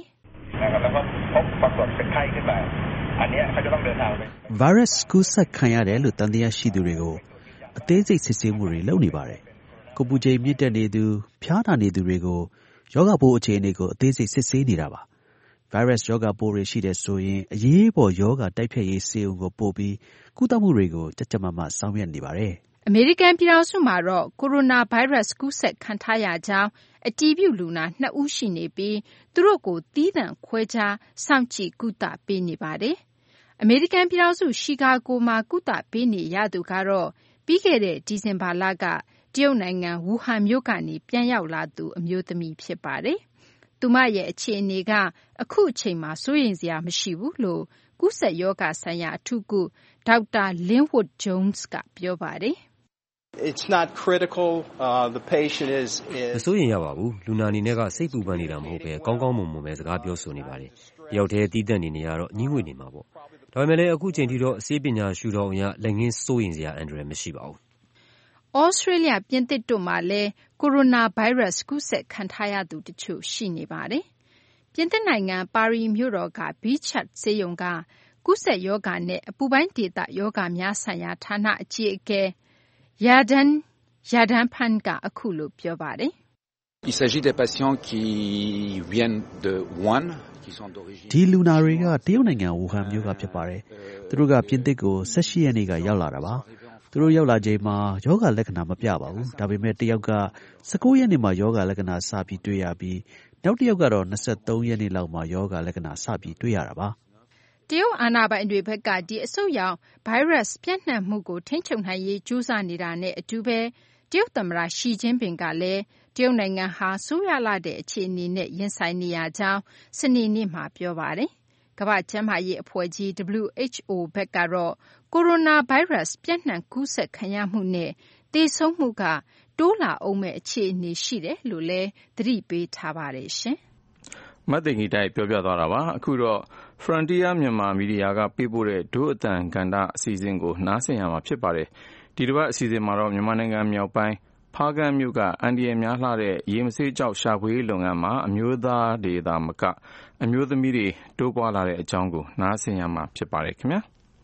ဗိုင်းရပ်စ်ကူးစက်ခံရတယ်လို့တန်တရားရှိသူတွေကိုအသေးစိတ်စစ်ဆေးမှုတွေလုပ်နေပါတယ်ကိုပူချိန်မြင့်တက်နေသူဖျားနာနေသူတွေကိုယောဂပိုးအခြေအနေကိုအသေးစိတ်စစ်ဆေးနေတာပါဗိုင်းရပ်စ်ယောဂပိုးတွေရှိတဲ့ဆိုရင်အရေးပေါ်ယောဂတိုက်ဖျက်ရေးဆေးရုံကိုပို့ပြီးကုသမှုတွေကိုကြပ်ကြပ်မတ်မတ်ဆောင်ရွက်နေပါတယ်အမေရိကန်ပြည်ထောင်စုမှာတော့ကိုရိုနာဗိုင်းရပ်စ်ကူးစက်ခံထားရကြောင်းအတည်ပြုလူနာ2 ဦးရှိနေပြီးသူတို့ကိုသီးသန့်ခွဲခြားစောင့်ကြည့်ကုသပေးနေပါတယ်အမေရိကန်ပြည်ထောင်စုရှီကာဂိုမှာကုသပေးနေရသူကတော့ပြီးခဲ့တဲ့ဒီဇင်ဘာလကတရုတ်နိုင်ငံဝူဟန်မြို့ကနေပြန်ရောက်လာသူအမျိုးသမီးဖြစ်ပါတယ်သူမရဲ့အခြေအနေကအခုအချိန်မှာစိုးရိမ်စရာမရှိဘူးလို့ကူးစက်ရောဂါဆိုင်ရာအထူးကုဒေါက်တာ Linwood Jones ကပြောပါတယ် It's not critical. The patient is မစိုးရင်ရပါဘူးလူနာအနေနဲ့ကစိတ်ပူပန်နေတာမဟုတ်ပဲကောင်းကောင်းမွန်မွန်ပဲစကားပြောဆိုနေပါတယ်တယောက်တည်းတီးတက်နေရတော့ညှိငွေ့နေမှာပေါ့ဒါပေမဲ့လည်းအခုချိန်ထိတော့အစေးပညာရှုထောင့်အရလက်ငင်းစိုးရင်စရာအန္တရာယ်မရှိပါဘူးဩစတြေးလျပြင်သစ်တို့မှာလည်းကိုရိုနာဗိုင်းရပ်စ်ကူးစက်ခံထားရသူတချို့ရှိနေပါတယ်ပြင်သစ်နိုင်ငံပါရီမြို့တော်ကဘီချတ်ဆေးရုံကကူးစက်ရောဂါနဲ့အပူပိုင်းဒေသရောဂါများဆိုင်ရာဌာနအကြီးအကဲယာဒန်ဖန်ကအခုလိုပြောပါတယ် Il s'agit des patients qui viennent de Wuhan qui sont d'origine ဒီလူနာတွေကတရုတ်နိုင်ငံဝူဟန်မြို့ကဖြစ်ပါတယ်သူတို့ကပြင်သစ်ကို18ရက်နေ့ကရောက်လာတာပါသူတို့ရောက်လာချိန်မှာယောဂလက္ခဏာမပြပါဘူးဒါပေမဲ့တယောက်က19ရက်နေ့မှာယောဂလက္ခဏာစပြီးတွေ့ရပြီးနောက်တစ်ယောက်ကတော့23ရက်နေ့လောက်မှာယောဂလက္ခဏာစပြီးတွေ့ရတာပါတရုတ်အာဏာပိုင်တွေဘက်ကဒီအဆုတ်ရောင်ဗိုင်းရပ်စ်ပြန့်နှံ့မှုကိုထိန်းချုပ်နိုင်ရေးကြိုးစားနေတာနဲ့အတူပဲတရုတ်သမ္မတရှီကျင်းပင်ကလည်းတရုတ်နိုင်ငံဟာဆိုးရွားလာတဲ့အခြေအနေနဲ့ရင်ဆိုင်နေရကြောင်းစနေနေ့မှာပြောပါတယ်ကမ္ဘာ့ကျန်းမာရေးအဖွဲ့ကြီး WHO ဘက်ကတော့ကိုရိုနာဗိုင်းရပ်စ်ပြန့်နှံ့ကူးစက်ခံရမှုနဲ့သေဆုံးမှုကတိုးလာအောင်မဲ့အခြေအနေရှိတယ်လို့လည်းသတိပေးထားပါတယ်ရှင်မတ်သိင်္ဂီတိုက်ပြောပြသွားတာပါအခုတော့ Frontier မြန်မာမီဒီယာကပေးပို့တဲ့ဒုအတန်ကန္တာအစီအစဉ်ကိုနားဆင်ရမှာဖြစ်ပါတယ်ဒီတစ်ပတ်အစီအစဉ်မှာတော့မြန်မာနိုင်ငံမြောက်ပိုင်းဖားကန့်မြို့ကအန်ဒီရများလှတဲ့ရေမဆေးကြောက်ရှာဖွေလုပ်ငန်းမှာအမျိုးသားတွေသာမကအမျိုးသမီးတွေတိုးပွားလာတဲ့အကြောင်းကိုနားဆင်ရမှာဖြစ်ပါတယ်ခင်ဗျာ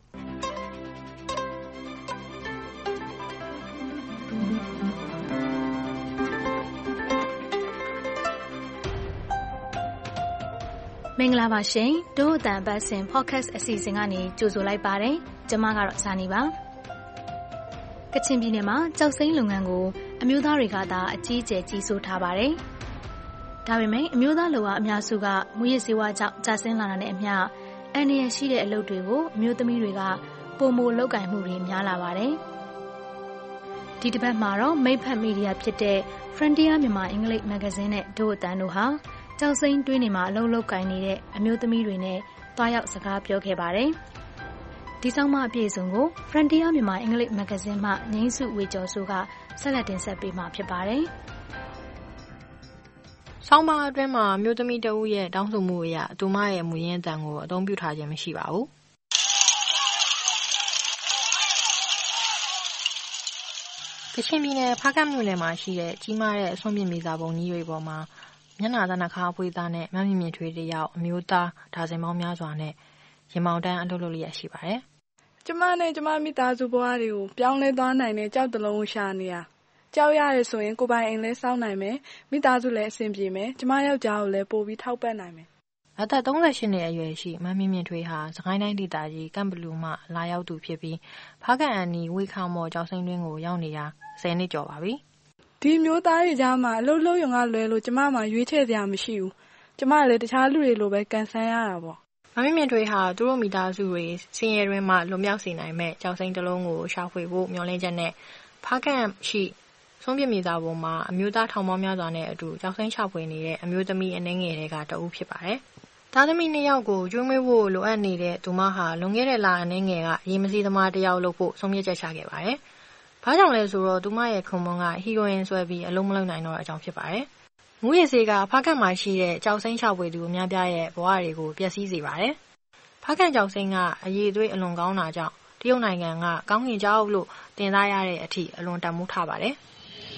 မင်္ဂလာပါရှင်ဒို့အတန်ဘတ်စင် podcast အစီအစဉ်ကနေကြိုဆိုလိုက်ပါတယ်ကျမကတော့ဇာနီပါကချင်ပြည်နယ်မှာကြောက်စိမ်းလုပ်ငန်းကိုအမျိုးသားတွေကသာအကြီးအကျယ်ကြီးစိုးထားပါတယ်ဒါပေမဲ့အမျိုးသားလူဝါအများစုကမူရစ်စေဝါကြောင့်ကြာဆင်းလာတာနဲ့အမျှအန္တရာယ်ရှိတဲ့အလုပ်တွေကိုအမျိုးသမီးတွေကပုံမလုပ်ကင်မှုတွေများလာပါတယ်။ဒီတစ်ပတ်မှာတော့မိတ်ဖက်မီဒီယာဖြစ်တဲ့ Frontier မြန်မာအင်္ဂလိပ်မဂ္ဂဇင်းနဲ့ဒို့အတန်တို့ဟာကြောက်စိမ့်တွင်းနေမှာအလုပ်လုပ်ကင်နေတဲ့အမျိုးသမီးတွေနဲ့တွားရောက်စကားပြောခဲ့ပါတယ်။ဒီဆောင်မအပြည့်အစုံကို Frontier မြန်မာအင်္ဂလိပ်မဂ္ဂဇင်းမှငိမ့်စုဝေကျော်စိုးကဆက်လက်တင်ဆက်ပေးမှာဖြစ်ပါတယ်။ဆောင်းပါးအတွင်းမှာမြို့သမီးတဦးရဲ့တောင်းဆိုမှုအရသူမရဲ့မူရင်းအတန်ကိုအသုံးပြုထားခြင်းမရှိပါဘူး။ကချင်ပြည်နယ်ဖားကန့်မြို့နယ်မှာရှိတဲ့ကြီးမားတဲ့အစွန့်ပစ်မြေစာပုံကြီးတွေပေါ်မှာမျက်နှာသနခါအပွေးသားနဲ့မမြင့်မြင့်ထွေးတယောက်အမျိုးသားဒါဇင်ပေါင်းများစွာနဲ့ရင်မောင်တန်းအလုပ်လုပ်လျက်ရှိပါတယ်။ကျမနဲ့ကျမမိသားစုဘဝတွေကိုပြောင်းလဲသွားနိုင်တဲ့ကြောက်တလုံးကိုရှာနေရကြောက်ရတယ်ဆိုရင်ကိုပိုင်အိမ်လဲစောင်းနိုင်မယ်မိသားစုလည်းအဆင်ပြေမယ်ကျမယောက်ျားကိုလည်းပို့ပြီးထောက်ပံ့နိုင်မယ်အသက်38နှစ်အရွယ်ရှိမမြင့်မြင့်ထွေးဟာစကိုင်းတိုင်းဒေသကြီးကံဘလူမှလာရောက်သူဖြစ်ပြီးဖားကန့်အနီဝေခါမော်ကျောက်စိမ်းတွင်းကိုရောက်နေတာ10နှစ်ကျော်ပါပြီဒီမျိုးသားတွေကြားမှာအလုပ်လုပ်ရုံကလွယ်လို့ကျမမှရွေးချယ်စရာမရှိဘူးကျမလည်းတခြားလူတွေလိုပဲကန်ဆန်းရတာပေါ့မမြင့်မြင့်ထွေးဟာသူတို့မိသားစုတွေဆင်းရဲတွင်းမှလွန်မြောက်စေနိုင်မဲ့ကျောက်စိမ်းတစ်လုံးကိုရှာဖွေဖို့မျှော်လင့်ချက်နဲ့ဖားကန့်ရှိဆုံးပြမြေသားပေါ်မှာအမျိုးသားထောင်ပေါင်းများစွာနဲ့အတူကျောက်စိမ်းရှာဖွေနေတဲ့အမျိုးသမီးအနှဲငယ်တွေကတအုပ်ဖြစ်ပါတယ်။သားသမီး2ယောက်ကိုကျွေးမွေးဖို့လိုအပ်နေတဲ့သူမဟာလွန်ခဲ့တဲ့လအနှဲငယ်ကရေမစီးသမားတစ်ယောက်လုပ်ဖို့ဆုံးဖြတ်ချက်ချခဲ့ပါတယ်။ဘာကြောင့်လဲဆိုတော့သူမရဲ့ခုံမွန်ကဟီရိုအင်ဆွဲပြီးအလုံးမလုံးနိုင်တော့တဲ့အကြောင်းဖြစ်ပါတယ်။မူရည်စေကဖားကန့်မှာရှိတဲ့ကျောက်စိမ်းရှာဖွေသူအများပြားရဲ့ဘဝတွေကိုပျက်စီးစေပါတယ်။ဖားကန့်ကျောက်စိမ်းကအရည်အသွေးအလွန်ကောင်းတာကြောင့်တရုတ်နိုင်ငံကကောင်းကင်ကျောက်လို့တင်စားရတဲ့အထိအလွန်တန်ဖိုးထားပါတယ်။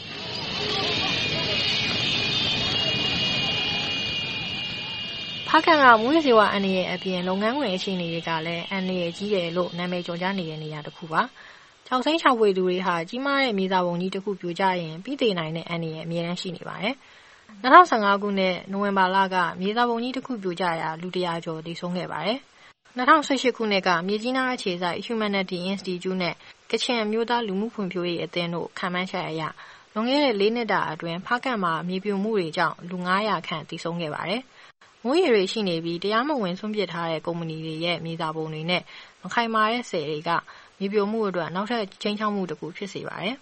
ဖားကန့်ကမူရစ်စေဝါအန္တရာယ်အပြင်လုပ်ငန်းခွင်အခြေအနေတွေကလည်းအန္တရာယ်ကြီးတယ်လို့နာမည်ကျော်ကြားနေတဲ့နေရာတစ်ခုပါ။ကျောက်စိမ်းရှာဖွေသူတွေဟာကြီးမားတဲ့မြေစာပုံကြီးတစ်ခုပြိုကျရင်ပြီးသေးနိုင်တဲ့အန္တရာယ်အများတန်းရှိနေပါတယ်။2015ခုနှစ်နိုဝင်ဘာလကမြေစာပုံကြီးတစ်ခုပြိုကျရာလူ100ကျော်သေဆုံးခဲ့ပါတယ်။2018ခုနှစ်ကမြေကြီးနားအခြေစိုက် Humanity Institute နဲ့ကချင်အမျိုးသားလူမှုဖွံ့ဖြိုးရေးအသင်းတို့ခန့်မှန်းချက်အရလွန်ခဲ့တဲ့4နှစ်တာအတွင်းဖားကန့်မှာမြေပြိုမှုတွေကြောင့်လူ900ခန့်သေဆုံးခဲ့ပါတယ်။ငွေရည်တွေရှိနေပြီးတရားမဝင်ဆွန့်ပစ်ထားတဲ့ကုမ္ပဏီတွေရဲ့မြေစာပုံတွေနဲ့မခိုင်မာတဲ့ဆည်တွေကမြေပြိုမှုအတွက်နောက်ထပ်ချိန်ချောက်မှုတစ်ခုဖြစ်စေပါတယ်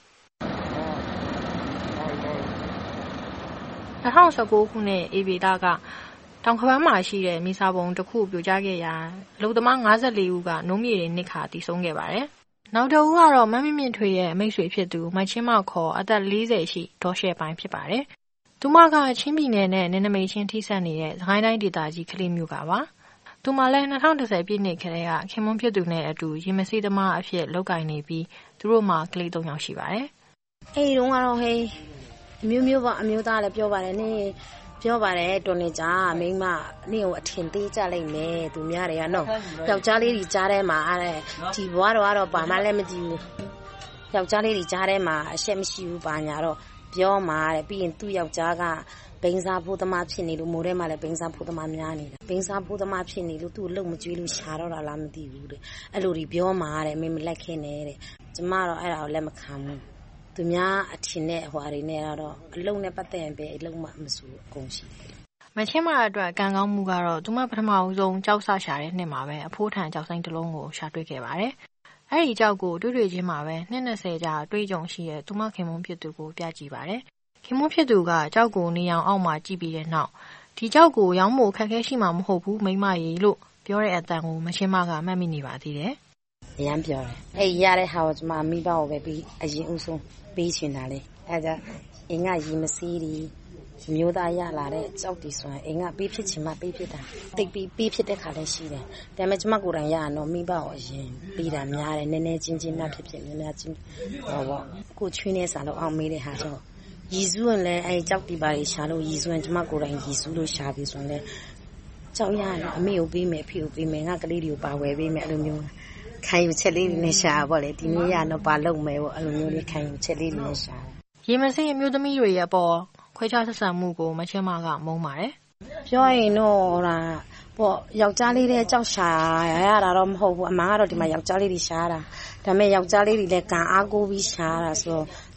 ။2019ခုနှစ်ဧပြီလကတောင်ခပန်းမှာရှိတဲ့မြေစာပုံတစ်ခုပြိုကျခဲ့ရာအလုပ်သမား54ဦးကနှုံးမြေတွေနစ်ခါတည်ဆုံးခဲ့ပါတယ်။နောက်တစ်ဦးကတော့မမြင့်မြင့်ထွေရဲ့အမိတ်ဆွေဖြစ်သူမိုက်ချင်းမောက်ခေါ်အသက်40ရှိဒေါ်ရှယ်ပိုင်းဖြစ်ပါတယ်။သူမကချင်းပြည်နယ်နဲ့နင်းနမိတ်ချင်းထိစပ်နေတဲ့စကိုင်းတိုင်းဒေသကြီးကလေးမြို့ကပါ။သူမလည်း2010ပြည့်နှစ်ခန့်ကခင်မွန်းဖြစ်သူနဲ့အတူရေမစီးသမားအဖြစ်လုပ်ကိုင်နေပြီးသူတို့မှာကလေး3ယောက်ရှိပါတယ်။အဲဒီတုန်းကတော့ဟေးအမျိုးပါအမျိုးသားလည်းပြောပါတယ်နင်းပြောပါတယ်တော်နေကြမိန်းမနင့်ကိုအထင်သေးကြလိုက်မယ်သူများတွေကနော်ယောက်ျားလေးကြီးကြားထဲမှာအဲ့ဒီဘွားတော့ဘာမှလည်းမကြည့်ဘူးယောက်ျားလေးကြီးကြားထဲမှာအရှက်မရှိဘူးပါညာတော့ပြောမှာတဲ့ပြီးရင်သူ့ယောက်ျားကဘိန်းစားဖို့သမားဖြစ်နေလို့မိုးထဲမှာလည်းဘိန်းစားဖို့သမားများနေတာဘိန်းစားဖို့သမားဖြစ်နေလို့သူ့လုံမကျွေးလို့ရှာတော့တာလားမသိဘူးတဲ့အဲ့လိုဒီပြောမှာတဲ့မင်းမလက်ခဲနဲ့တဲ့ကျမတော့အဲ့ဒါကိုလက်မခံဘူးသူများအထင်နဲ့ဟွာတွေနဲ့တော့အလုံနဲ့ပတ်သက်ရင်ပဲအလုံမှမစိုးအကုန်ရှိတယ်မချင်းမအတွက်ကံကောင်းမှုကတော့သူမပထမဦးဆုံးကြောက်ဆရှာတဲ့နှစ်မှာပဲအဖိုးထန်ကြောက်စိမ်းတစ်လုံးကိုရှာတွေ့ခဲ့ပါတယ်အဲ့ဒီကြောက်ကိုတွေ့ချင်းမှာပဲ20ကြာတွေ့ကြုံရှိတဲ့သူမခင်မွန်းဖြစ်သူကိုပြကြည့်ပါတယ်။ခင်မွန်းဖြစ်သူကကြောက်ကိုနေအောင်အောက်မှာကြည့်ပြီးတဲ့နောက်ဒီကြောက်ကိုရောင်းဖို့ခက်ခဲရှိမှာမဟုတ်ဘူးမိမရေလို့ပြောတဲ့အတန်ကိုမချင်းမကမှတ်မိနေပါသေးတယ်။အရန်ပြောတယ်။အဲ့ရတဲ့ဟာကိုကျမမိဘကိုပဲပြီးအရင်ဦးဆုံးပေးချင်တာလေ။အဲ့ဒါအင်းကရီမစီးဒီမျိုးသားရလာတဲ့ကြောက်တီဆိုရင်အင်းကပေးဖြစ်ချင်မှပေးဖြစ်တာတိတ်ပြီးပေးဖြစ်တဲ့ခါလည်းရှိတယ်ဒါပေမဲ့ကျမကိုယ်တိုင်ရတော့မိဘကိုအရင်ပေးတာများတယ်နည်းနည်းချင်းချင်းမှဖြစ်များများချင်းဟောပေါ့ကိုချွေးနေစားလို့အောင်မေးတဲ့ဟာဆိုရည်စူးရင်လည်းအဲကြောက်တီပါတွေရှာလို့ရည်စူးရင်ကျမကိုယ်တိုင်ရည်စူးလို့ရှာပြီးဆိုရင်လည်းကြောက်ရတော့အမေကိုပေးမယ်အဖေကိုပေးမယ်ငါကလေးတွေကိုပါဝယ်ပေးမယ်အဲ့လိုမျိုးခံယူချက်လေးတွေနဲ့ရှာပေါ့လေဒီနေ့ရတော့ပါလုံမယ်ပေါ့အဲ့လိုမျိုးလေးခံယူချက်လေးတွေနဲ့ရှာရေမစိအမျိုးသမီးတွေရဲ့ပေါ်ခွဲခြားဆက်ဆံမှုကိုမချင်းမကမုန်းပါတယ်ပြောရင်တော့ပေါ့ယောက်ျားလေးတဲ့ကြောက်ရှာရတာတော့မဟုတ်ဘူးအမှန်ကတော့ဒီမှာယောက်ျားလေးတွေရှာတာဒါပေမဲ့ယောက်ျားလေးတွေလည်းကံအားကိုးပြီးရှာတာဆိုတော့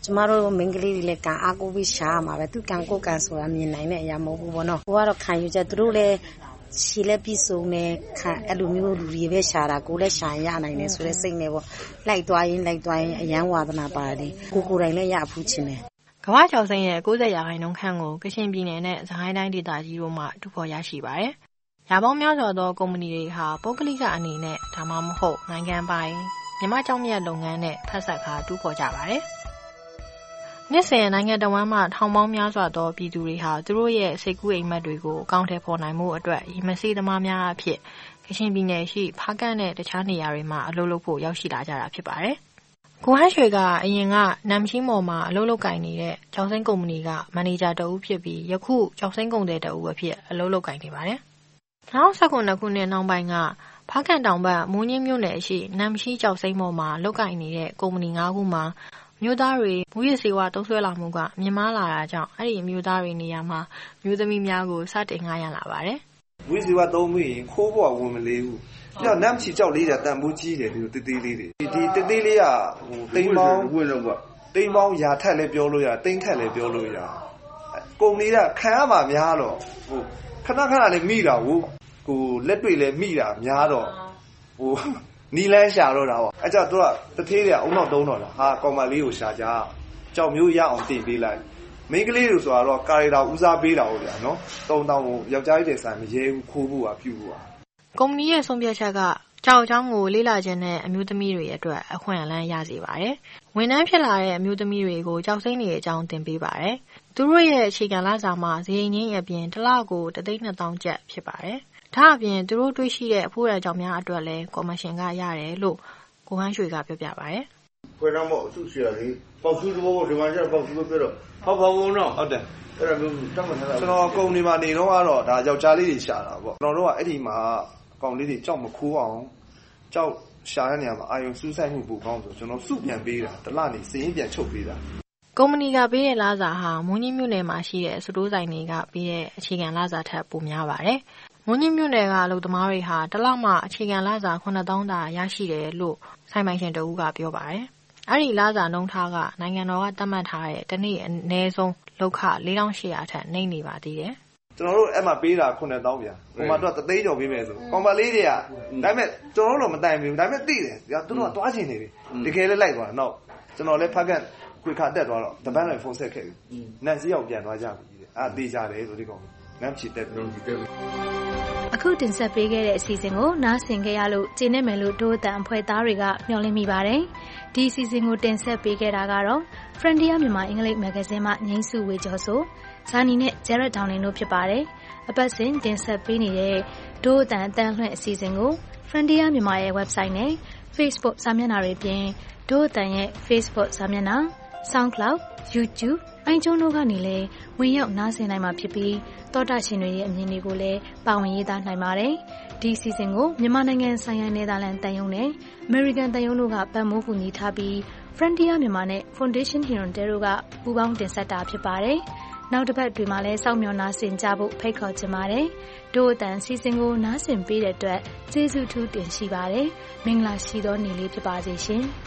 ကျမတို့မိန်းကလေးတွေလည်းကံအားကိုးပြီးရှာရမှာပဲသူကံကိုကံဆိုတာမြင်နိုင်တဲ့အရာမဟုတ်ဘူးပေါ့နော်ကိုကတော့ခံယူချက်သူတို့လည်းရှည်လက်ပြီးစုံနေခံအဲ့လိုမျိုးလူတွေပဲရှာတာကိုလည်းရှာရနိုင်တယ်ဆိုတဲ့စိတ်နဲ့ပေါ့လိုက်သွားရင်အရန်ဝါသနာပါတယ်ကိုယ်တိုင်လည်းရဖူးခြင်းတယ်ကမ္ဘာကျောက်စိမ်းရဲ့ 90% ခန့်ကိုကချင်ပြည်နယ်နဲ့စကိုင်းတိုင်းဒေသကြီးတို့မှတူဖော်ရရှိပါတယ်။ရာပေါင်းများစွာသောကုမ္ပဏီတွေဟာပုဂ္ဂလိကအနေနဲ့ဒါမှမဟုတ်နိုင်ငံပိုင်မြန်မာကျောက်မျက်လုပ်ငန်းနဲ့ဖက်ဆက်ခါတူဖော်ကြပါတယ်။နှစ်စဉ်နိုင်ငံတော်ဝန်မှထောင်ပေါင်းများစွာသောပြည်သူတွေဟာသူတို့ရဲ့စိတ်ကူးအိမ်မက်တွေကိုအကောင့်ထဲပေါ်နိုင်မှုအတွက်ရမစေးသမားများအဖြစ်ကချင်ပြည်နယ်ရှိဖားကန့်နဲ့တခြားနေရာတွေမှာအလုပ်လုပ်ဖို့ရောက်ရှိလာကြတာဖြစ်ပါတယ်။ကိုဟန်းရွှေကအရင်ကနမ်ရှင်းမော်မှာအလုပ်လုပ်ကိုင်နေတဲ့ကျောက်စိမ်းကုမ္ပဏီကမန်နေဂျာတဦးဖြစ်ပြီးယခုကျောက်စိမ်းကုန်သည်တဦးအဖြစ်အလုပ်လုပ်ကိုင်နေပါတယ်။2019ခုနှစ်နောက်ပိုင်းကဖားကန့်တောင်ဘက်မိုးညင်းမြို့နယ်ရှိနမ်ရှင်းကျောက်စိမ်းမော်မှာလုပ်ကိုင်နေတဲ့ကုမ္ပဏီ9ခုမှာမြို့သားတွေမူရစေဝါသုံးစွဲလာမှုကမြင့်မားလာတာကြောင့်အဲ့ဒီမြို့သားတွေနေရာမှာမြို့သမီးများကိုစတင်ငှားရမ်းလာပါတယ်။မူရစေဝါသုံးပြီးရင်ခိုးဖို့ဝင်မလေးဘူး။ပြောနမ်ချီကြောက်လေးတာတန်ဖိုးကြီးတယ်ဒီတေးသေးလေးတွေဒီတေးသေးလေးကတိမ်ပေါင်းဝင်လို့ကတိမ်ပေါင်းရာထက်လည်းပြောလို့ရတိမ်ခက်လည်းပြောလို့ရကုမ္ပဏီကခံရမှာများတော့ခဏလည်းမိတာကိုလက်တွေ့လည်းမိတာများတော့နီလန်းရှာတော့တာပေါ့အဲ့ကြောင့်သူကတသေးတွေအုံတော့$3ဟာကောင်မလေးကိုရှာကြကြောက်မျိုးရအောင်တင်ပေးလိုက်မိန်းကလေးတွေဆိုတော့ကာရီတာဦးစားပေးတာဟုတ်ဗျာနော်$3000ကိုယောက်ျားလေးတွေဆိုင်မရဲဘူးခိုးဖို့ပြုဖို့ကုမ္ပဏီရဲ့ဆုံးဖြတ်ချက်ကကြောက်အကြောင်းကိုလေးလာခြင်းနဲ့အမျိုးသမီးတွေအတွက်အခွင့်အလမ်းရစေပါတယ်ဝန်ထမ်းဖြစ်လာတဲ့အမျိုးသမီးတွေကိုကြောက်စိမ့်နေတဲ့အကြောင်းသင်ပေးပါတယ်သူတို့ရဲ့အခြေခံလစာမှာဈေးငင်းအပြင်တစ်လကို$1,200,000ကျပ်ဖြစ်ပါတယ်ဒါအပြင်သူတို့တွေ့ရှိတဲ့အဖိုးရကြောင်များအတွက်လည်းကော်မရှင်ကရတယ်လို့ကိုဟန်းရွှေကပြောပြပါတယ်။ဖွယ်တော့မို့အစုရှိရလေပေါက်စုသဘောဒီမှာကျတော့ပေါက်စုပဲပြတော့ဟုတ်ပါဘူးနော်ဟုတ်တယ်အဲ့ဒါမျိုးတတ်မှတ်ထားတာကျွန်တော်ကုမ္ပဏီမှာနေတော့ကတော့ဒါယောက်ျားလေးတွေရှာတာပေါ့ကျွန်တော်တို့ကအဲ့ဒီမှာကောင်လေးတွေကြောက်မခိုးအောင်ကြောက်ရှာတဲ့နေရာမှာအာယုံစူးစိုက်မှုပိုကောင်းဆိုကျွန်တော်စုပြန်ပေးတာတစ်လနေစရင်ပြန်ချုပ်ပေးတာကုမ္ပဏီကပေးတဲ့လစာဟာမွန်းကြီးမြို့နယ်မှာရှိတဲ့စတိုးဆိုင်တွေကပေးတဲ့အခြေခံလစာထက်ပိုများပါတယ်မွန်းကြီးမြို့နယ်ကအလုပ်သမားတွေဟာတစ်လမှအခြေခံလစာ$9,000သာရရှိတယ်လို့ဆိုင်ပိုင်ရှင်တဦးကပြောပါတယ်။အဲ့ဒီလစာနှုန်းထားကနိုင်ငံတော်ကသတ်မှတ်ထားတဲ့တစ်နေ့အနည်းဆုံးလုပ်ခ$4,800ထက်နှိမ့်နေပါသေးတယ်။ကျွန်တော်တို့အဲ့မှာပေးတာ$9,000ဗျာ။ဟိုမှာတော့$1,000ကျော်ပေးမယ်ဆို။ကောင်မလေးတွေကဒါပေမဲ့ကျွန်တော်တို့မတိုင်ဘူး။ဒါပေမဲ့သိတယ်။သူတို့ကတွားချင်နေတယ်။တကယ်လည်းလိုက်သွားတာ။နောက်ကျွန်တော်လည်းဖက်ကခွေခါတက်သွားတော့တပန်းလည်းဖုန်းဆက်ခဲ့ပြီ။နန့်စီရောက်ပြန်သွားကြပြီတဲ့။အဲ့တေးကြတယ်ဆိုဒီကောင်နန့်ချီတက်ပြီးအခုတင်ဆက်ပေးခဲ့တဲ့အစီအစဉ်ကိုနားဆင်ခဲ့ရလို့ကျေနပ်မယ်လို့ဒို့အတန်အဖွဲ့သားတွေကမျှော်လင့်မိပါတယ်။ဒီအစီအစဉ်ကိုတင်ဆက်ပေးခဲ့တာကတော့ Frontier မြန်မာအင်္ဂလိပ်မဂ္ဂဇင်းမှငိမ့်စုဝေကျော်ဆိုဇာနီနဲ့ Jared Downing တို့ဖြစ်ပါတယ်။အပတ်စဉ်တင်ဆက်ပေးနေတဲ့ဒို့အတန်အတန်လွှင့်အစီအစဉ်ကို Frontier မြန်မာရဲ့ website နဲ့ Facebook စာမျက်နှာတွေပြင်ဒို့အတန်ရဲ့ Facebook စာမျက်နှာ SoundCloud, YouTube, iTunes တို့ကနေလည်းဝင်ရောက်နားဆင်နိုင်မှာဖြစ်ပြီးသောတာရှင်တွေရဲ့အမြင်တွေကိုလည်းပါဝင်ရေးသားနိုင်ပါတယ်။ဒီစီစဉ်ကိုမြန်မာနိုင်ငံဆိုင်ရာနယ်သာလန်တန်ယုံနဲ့ American တန်ယုံတို့ကပံ့ပိုးကူညီထားပြီး Frontier မြန်မာနဲ့ Foundation Hirondale တို့ကပူးပေါင်းတင်ဆက်တာဖြစ်ပါတယ်။နောက်တစ်ပတ်တွေမှာလည်းစောင့်မျှော်နားဆင်ကြဖို့ဖိတ်ခေါ်ချင်ပါတယ်။ဒို့အတန်စီစဉ်ကိုနားဆင်ပေးတဲ့အတွက်ကျေးဇူးထူးတင်ရှိပါတယ်။မင်္ဂလာရှိသောနေ့လေးဖြစ်ပါစေရှင်။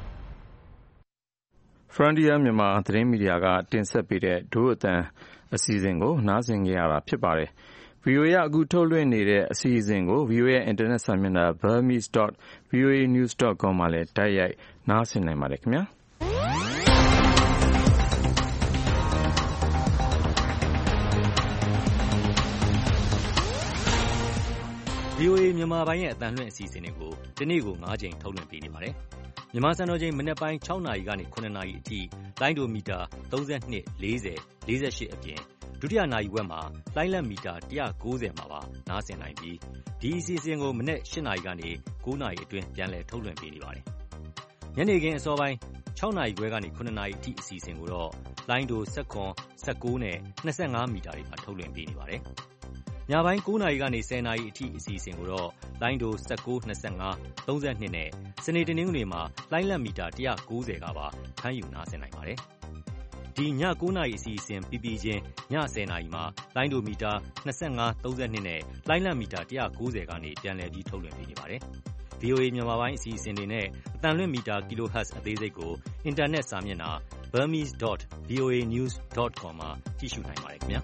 Frontier မြန်မာသတင်းမီဒီယာကတင်ဆက်ပေးတဲ့ဒို့အတန်အစီအစဉ်ကိုနားဆင်ကြရတာဖြစ်ပါတယ်။ VOA အခုထုတ်လွှင့်နေတဲ့အစီအစဉ်ကို VOA ရဲ့ Internet စာမျက်နှာ burmese.voanews.com မှာလည်းတိုက်ရိုက်နားဆင်နိုင်ပါတယ်ခင်ဗျာ။ VOA မြန်မာပိုင်းရဲ့အသံလွှင့်အစီအစဉ်တွေကိုဒီနေ့ကို9ချိန်ထုတ်လွှင့်ပေးနေပါတယ်။မြန်မာစံတော်ချိန်မနက်ပိုင်း6နာရီကနေ9နာရီအထိလိုင်းဒိုမီတာ32 40 48အပြင်ဒုတိယနာရီဝက်မှာလိုင်းလက်မီတာ190မှာပါနားဆင်နိုင်ပြီးဒီအစီအစဉ်ကိုမနက်8နာရီကနေ9နာရီအတွင်းပြန်လည်ထုတ်လွှင့်ပေးနေပါတယ်။ညနေခင်းအစောပိုင်း6နာရီခွဲကနေ9နာရီအထိအစီအစဉ်ကိုတော့လိုင်းဒို19 19နဲ့25မီတာတွေမှာထုတ်လွှင့်ပေးနေပါတယ်။ညပိုင်း9နာရီကနေ10နာရီအထိအစီအစဉ်ကိုတော့လိုင်းဒို19 25 32နဲ့စနေတနင်္ဂနွေမှာလိုင်းလက်မီတာ190ကပါဖမ်းယူနားဆင်နိုင်ပါတယ်။ဒီည9နာရီအစီအစဉ်ပြီးချင်းည10နာရီမှာလိုင်းဒိုမီတာ25 32နဲ့လိုင်းလက်မီတာ190ကနေပြန်လည်ပြီးထုတ်လွှင့်ပေးနေပါတယ်။ VOA မြန်မာပိုင်းအစီအစဉ်တွေနဲ့အတန်လွင့်မီတာ kHz အသေးစိတ်ကိုအင်တာနက်စာမျက်နှာ burmese.voanews.com မှာကြည့်ရှုနိုင်ပါတယ်ခင်ဗျာ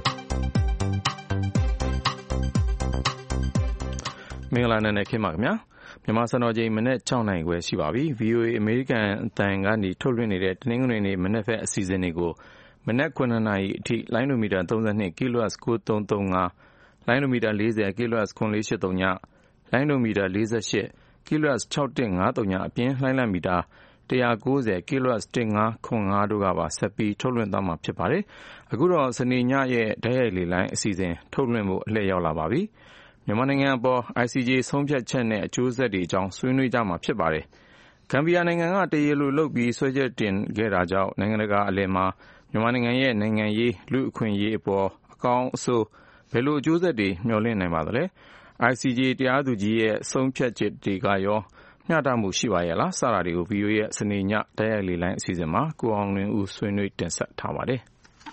မင်္ဂလာနေ့ခင်ဗျာမြန်မာစံတော်ချိန်မနေ့6နာရီခွဲရှိပါပြီ VOA အမေရိကန်အသံကနေထုတ်လွှင့်နေတဲ့တနင်္ဂနွေနေ့မနေ့ဖက်အစီအစဉ်တွေကိုမနေ့9နာရီအထိလိုင်းနိုမီတာ32 kHz 9335လိုင်းနိုမီတာ40 kHz 9483ညလိုင်းနိုမီတာ48 kHz 6153ညအပြင်လှိုင်းလံမီတာ190 kHz 1505တို့ကပါဆက်ပြီးထုတ်လွှင့်သွားမှာဖြစ်ပါတယ်အခုတော့စနေညရဲ့ဓာတ်ရိုက်လေလိုင်းအစီအစဉ်ထုတ်လွှင့်ဖို့အလှည့်ရောက်လာပါပြီမြန်မာနိုင်ငံအပေါ် ICJ ဆုံးဖြတ်ချက်နဲ့အကျိုးဆက်တွေအကြောင်းဆွေးနွေးကြမှာဖြစ်ပါတယ်ဂမ်ဘီယာနိုင်ငံကတရားလိုလုပ်ပြီးဆွဲချက်တင်ခဲ့တာကြောင့်နိုင်ငံတကာအလယ်မှာမြန်မာနိုင်ငံရဲ့နိုင်ငံရေးလူ့အခွင့်အရေးအပေါ်အကောင်းအဆိုးဘယ်လိုအကျိုးဆက်တွေမျှော်လင့်နိုင်ပါသလဲ ICJ တရားသူကြီးရဲ့ဆုံးဖြတ်ချက်တွေကရောမျှတမှုရှိပါရဲ့လားစတာတွေကို VOA ရဲ့စနေညတိုက်ရိုက်လေလိုင်းအစီအစဉ်မှာကိုအောင်လွင်ဦးဆွေးနွေးတင်ဆက်ထားပါတယ်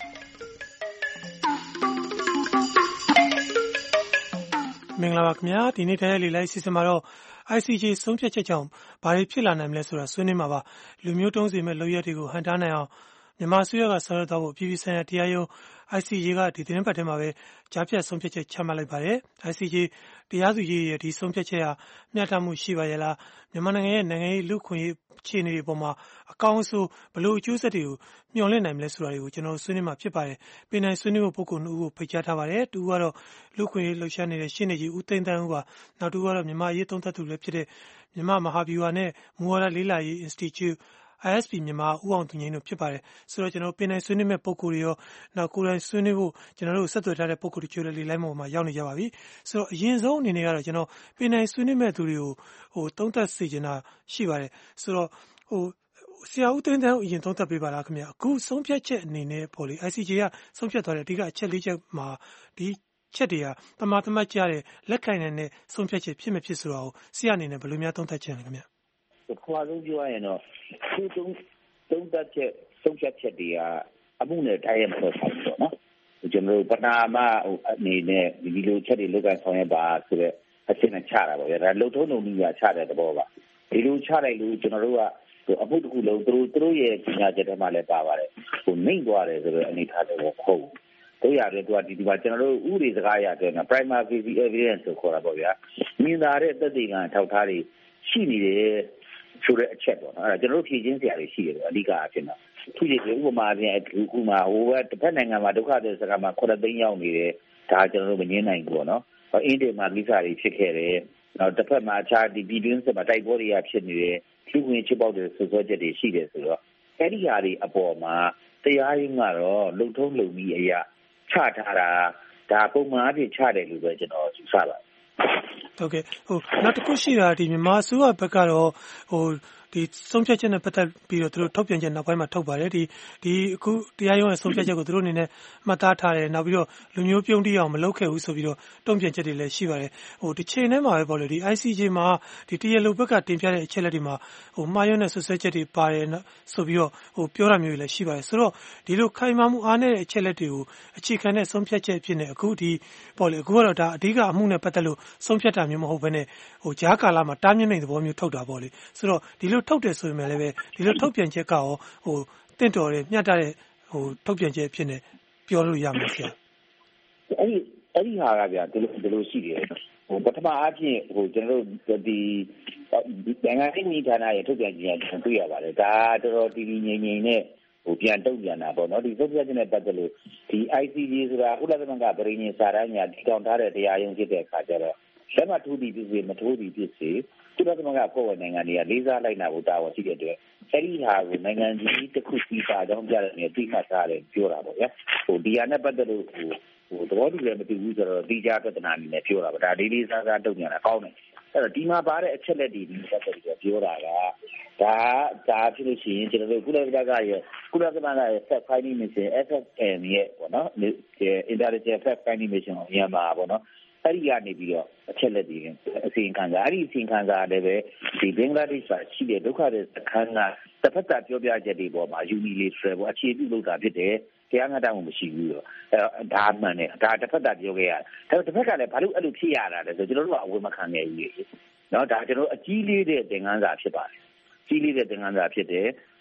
မင်္ဂလာပါခင်ဗျာဒီနေ့တိုက်ရိုက်လေလိုင်းအစီအစဉ်မှာတော့ ICJ ဆုံးဖြတ်ချက်ကြောင့်ဘာတွေဖြစ်လာနိုင်မလဲဆိုတာဆွေးနွေးမှာပါလူမျိုးတုံးစီမဲ့လုပ်ရက်တွေကိုဟန်တားနိုင်အောင်မြန်မာအစိုးရကဆောင်ရွက်သွားဖို့ပြည်ပဆိုင်ရာတရားရုံး ICJ ကဒီသတင်းပတ်ထဲမှာပဲကြားဖြတ်ဆုံးဖြတ်ချက်ချမှတ်လိုက်ပါတယ် ICJ တရားသူကြီးရဲ့ဒီဆုံးဖြတ်ချက်ဟာမျှတမှုရှိပါရဲ့လားမြန်မာနိုင်ငံရဲ့နိုင်ငံရေးလူ့ခွင့်ရေးအခြေအနေတွေပေါ်မှာအကောင်းအဆိုးဘယ်လိုအကျိုးဆက်တွေကိုမျှော်လင့်နိုင်မလဲဆိုတာတွေကိုကျွန်တော်ဆွေးနွေးမှာဖြစ်ပါတယ်။ပြည်내ဆွေးနွေးဖို့ပုဂ္ဂိုလ်2ဦးကိုဖိတ်ကြားထားပါတယ်။တူကတော့လူ့ခွင့်ရေးလှုပ်ရှားနေတဲ့ရှင်းနေကြီးဦးသိန်းတန်းဦးပါ။နောက်တူကတော့မြန်မာရေးသုံးသပ်သူလည်းဖြစ်တဲ့မြန်မာမဟာဗျူဟာနဲ့မူဝါဒလေးလာရေး Institute ISP မြန်မာဦးအောင်သူငိမ့်တို့ဖြစ်ပါတယ်ဆိုတော့ကျွန်တော်ပြည်내ဆွေးနွေးမဲ့ပုဂ္ဂိုလ်တွေရောနောက်ကိုယ်တိုင်ဆွေးနွေးဖို့ကျွန်တော်တို့ဆက်သွယ်ထားတဲ့ပုဂ္ဂိုလ်တချို့လည်းလေလိုင်းပေါ်မှာရောက်နေကြပါပြီဆိုတော့အရင်ဆုံးအနေနဲ့ကတော့ကျွန်တော်ပြည်내ဆွေးနွေးမဲ့သူတွေကိုသုံးသပ်စေချင်တာရှိပါတယ်ဆိုတော့ဆရာဦးသိန်းတန်းအရင်သုံးသပ်ပေးပါလားခင်ဗျအခုဆုံးဖြတ်ချက်အနေနဲ့ပေါ့လေ ICJ ကဆုံးဖြတ်သွားတဲ့အဓိကအချက်၄ချက်မှာဒီချက်တွေကတမာတမတ်ကြတဲ့လက်ခံနိုင်တဲ့ဆုံးဖြတ်ချက်ဖြစ်မဖြစ်ဆိုတာကိုဆရာအနေနဲ့ဘယ်လိုများသုံးသပ်ချင်လဲခင်ဗျပထမဆုံးပြောရရင်တော့သူသုံးသပ်ချက်ဆုံးဖြတ်ချက်တွေကအမှုနဲ့တိုင်းရမလို့ဆိုင်တော့နော်ကျွန်တော်တို့ပနာမအနေနဲ့ဒီလိုချက်တွေလောက်ကဆောင်ရပါဆိုတော့အရှင်းနဲ့ချတာပေါ့ဗျာဒါလုံထုံးလုံနည်းချတဲ့သဘောပါဒီလိုချလိုက်လို့ကျွန်တော်တို့ကအမှုတစ်ခုလုံးသူတို့ရဲ့ပညာချက်တွေမှာလည်းပါပါတယ်နှိမ့်သွားတယ်ဆိုတော့အနေထားတော့ဟုတ်တို့ရတယ်သူကဒီမှာကျွန်တော်တို့ဥပဒေစကားရတယ်နော် primary evidence ဆိုခေါ်တာပေါ့ဗျာမြင်သာတဲ့သက်သေခံထောက်ထားတွေရှိနေတယ်ဆိုတဲ့အချက်ပေါ့နော်အဲ့ဒါကျွန်တော်တို့ဖြည့်ချင်းစရာတွေရှိတယ်အဓိကအဖြစ်တော့သူကြီးကဥပမာပြင်အခုမှဟိုကတစ်ဖက်နိုင်ငံမှာဒုက္ခသည်စကားမှာ9သိန်းရောက်နေတယ်ဒါကျွန်တော်တို့မငြင်းနိုင်ဘူးပေါ့နော်အင်းဒီမှာကိစ္စတွေဖြစ်ခဲ့တယ်နောက်တစ်ဖက်မှာအခြားဒီပြည်တွင်းစစ်မှာတိုက်ပွဲတွေဖြစ်နေတယ်လူဝင်ချပေါက်တဲ့ဆွဆွချက်တွေရှိတယ်ဆိုတော့အဲ့ဒီဟာတွေအပေါ်မှာတရားရုံးကတော့လုံထုံးလုံနည်းအရာချထားတာဒါပုံမှန်အဖြစ်ချတယ်လို့ပဲကျွန်တော်ယူဆပါတယ်ဟုတ်ကဲ့နောက်တစ်ခုရှိတာဒီမြန်မာအစိုးရဘက်ကတော့ဒီဆုံးဖြတ်ချက်နဲ့ပတ်သက်ပြီးတော့သူတို့ထုတ်ပြန်ချက်နောက်ပိုင်းမှာထုတ်ပါတယ်ဒီအခုတရားရုံးရဲ့ဆုံးဖြတ်ချက်ကိုသူတို့အနေနဲ့မှတ်သားထားတယ်နောက်ပြီးတော့လူမျိုးပြုံးတိအောင်မလုပ်ခဲ့ဘူးဆိုပြီးတော့တုံ့ပြန်ချက်တွေလည်းရှိပါတယ်ဒီချိန်ထဲမှာပဲပေါ့လေဒီ ICJ မှာဒီတရားလိုဘက်ကတင်ပြတဲ့အချက်လက်တွေမှာမှားယွင်းတဲ့ဆွဆွဲချက်တွေပါတယ်ဆိုပြီးတော့ပြောတာမျိုးတွေလည်းရှိပါတယ်ဆိုတော့ဒီလိုခိုင်မာမှုအားနည်းတဲ့အချက်လက်တွေကိုအခြေခံတဲ့ဆုံးဖြတ်ချက်ဖြစ်နေအခုဒီပေါ့လေအခုကတော့ဒါအဓိကအမှုနဲ့ပတ်သက်လို့ဆုံးဖြတ်တာမျိုးမဟုတ်ဘဲနဲ့ကြားကာလမှာတားမြစ်နိုင်တဲ့သဘောမျိုးထုတ်တာပေါ့လေဆိုတော့ဒီလိုထုတ်တယ်ဆိုရင်လည်းပဲဒီလိုထုတ်ပြန်ချက်ကရောတင့်တော်တဲ့မျှတတဲ့ထုတ်ပြန်ချက်ဖြစ်နေပြောလို့ရမှာဆရာအဲ့ဒီဟာကဗျာဒီလိုရှိတယ်ပထမအားဖြင့်ကျွန်တော်တို့ဒီနိုင်ငံရေးဌာနရဲ့ထုတ်ပြန်ချက်ကိုတွေ့ရပါတယ်ဒါတော်တော်တည်တည်ငြိမ်ငြိမ်နဲ့ပြန်တုံ့ပြန်တာပေါ့နော်ဒီထုတ်ပြန်ချက်နဲ့ပတ်သက်လို့ဒီ ICJ ဆိုတာကုလသမဂ္ဂပြည်ညင်စာတမ်းညာတည်ထောင်ထားတဲ့တရားရုံးဖြစ်တဲ့အခါကျတော့လက်မှတ်ထိုးပြီးဖြစ်စေမထိုးပြီးဖြစ်စေကုလသမဂ္ဂဖွဲ့ဝင်နိုင်ငံတွေကလေးစားလိုက်နာဖို့တာဝန်ရှိတဲ့အတွက်အဲ့ဒီဟာကိုနိုင်ငံကြီးတစ်ခုစီပါကြောင်းပြတဲ့နေသိမှတ်ထားတယ်ပြောတာပေါ့ဗျာဒီဟာနဲ့ပတ်သက်လို့သဘောတူလည်းမတူဘူးဆိုတော့တိကျပြဿနာအနေနဲ့ပြောတာပေါ့ဒါလေးစားတုံ့ပြန်တာကောင်းတယ်အဲ့တော့ဒီမှာပါတဲ့အချက်လက်တွေဒီပတ်သက်ပြီးပြောတာကဒါဖြစ်လို့ရှိရင်ကျွန်တော်တို့ကုလသမဂ္ဂရဲ့ fact finding mission SFM ရဲ့ပေါ့နော် intelligence fact finding mission ကိုညမှာပေါ့နော်အဲ့ဒီကနေပြီးတော့အချက်လက်တွေအစီရင်ခံစာအဲ့ဒီအစီရင်ခံစာလည်းပဲဒီဘင်္ဂလားဒေ့ရှ်မှာရှိတဲ့ဒုက္ခသည်စခန်းကတစ်ဖက်သက်ပြောပြချက်တွေပေါ်မှာ unilateral ပေါ့အခြေပြုလုပ်တာဖြစ်တယ်တရားငါးတမ်းမှမရှိဘူးတော့ဒါမှန်တယ်ဒါတစ်ဖက်သက်ပြောခဲ့ရတယ်ဒါတစ်ဖက်ကလည်းဘာလို့အဲ့လိုဖြစ်ရတာလဲဆိုကျွန်တော်တို့ကအဝေမခံခဲ့ဘူးလေနော်ဒါကျွန်တော်အကြီးလေးတဲ့သင်ခန်းစာဖြစ်ပါတယ်ကြီးလေးတဲ့သင်ခန်းစာဖြစ်တယ်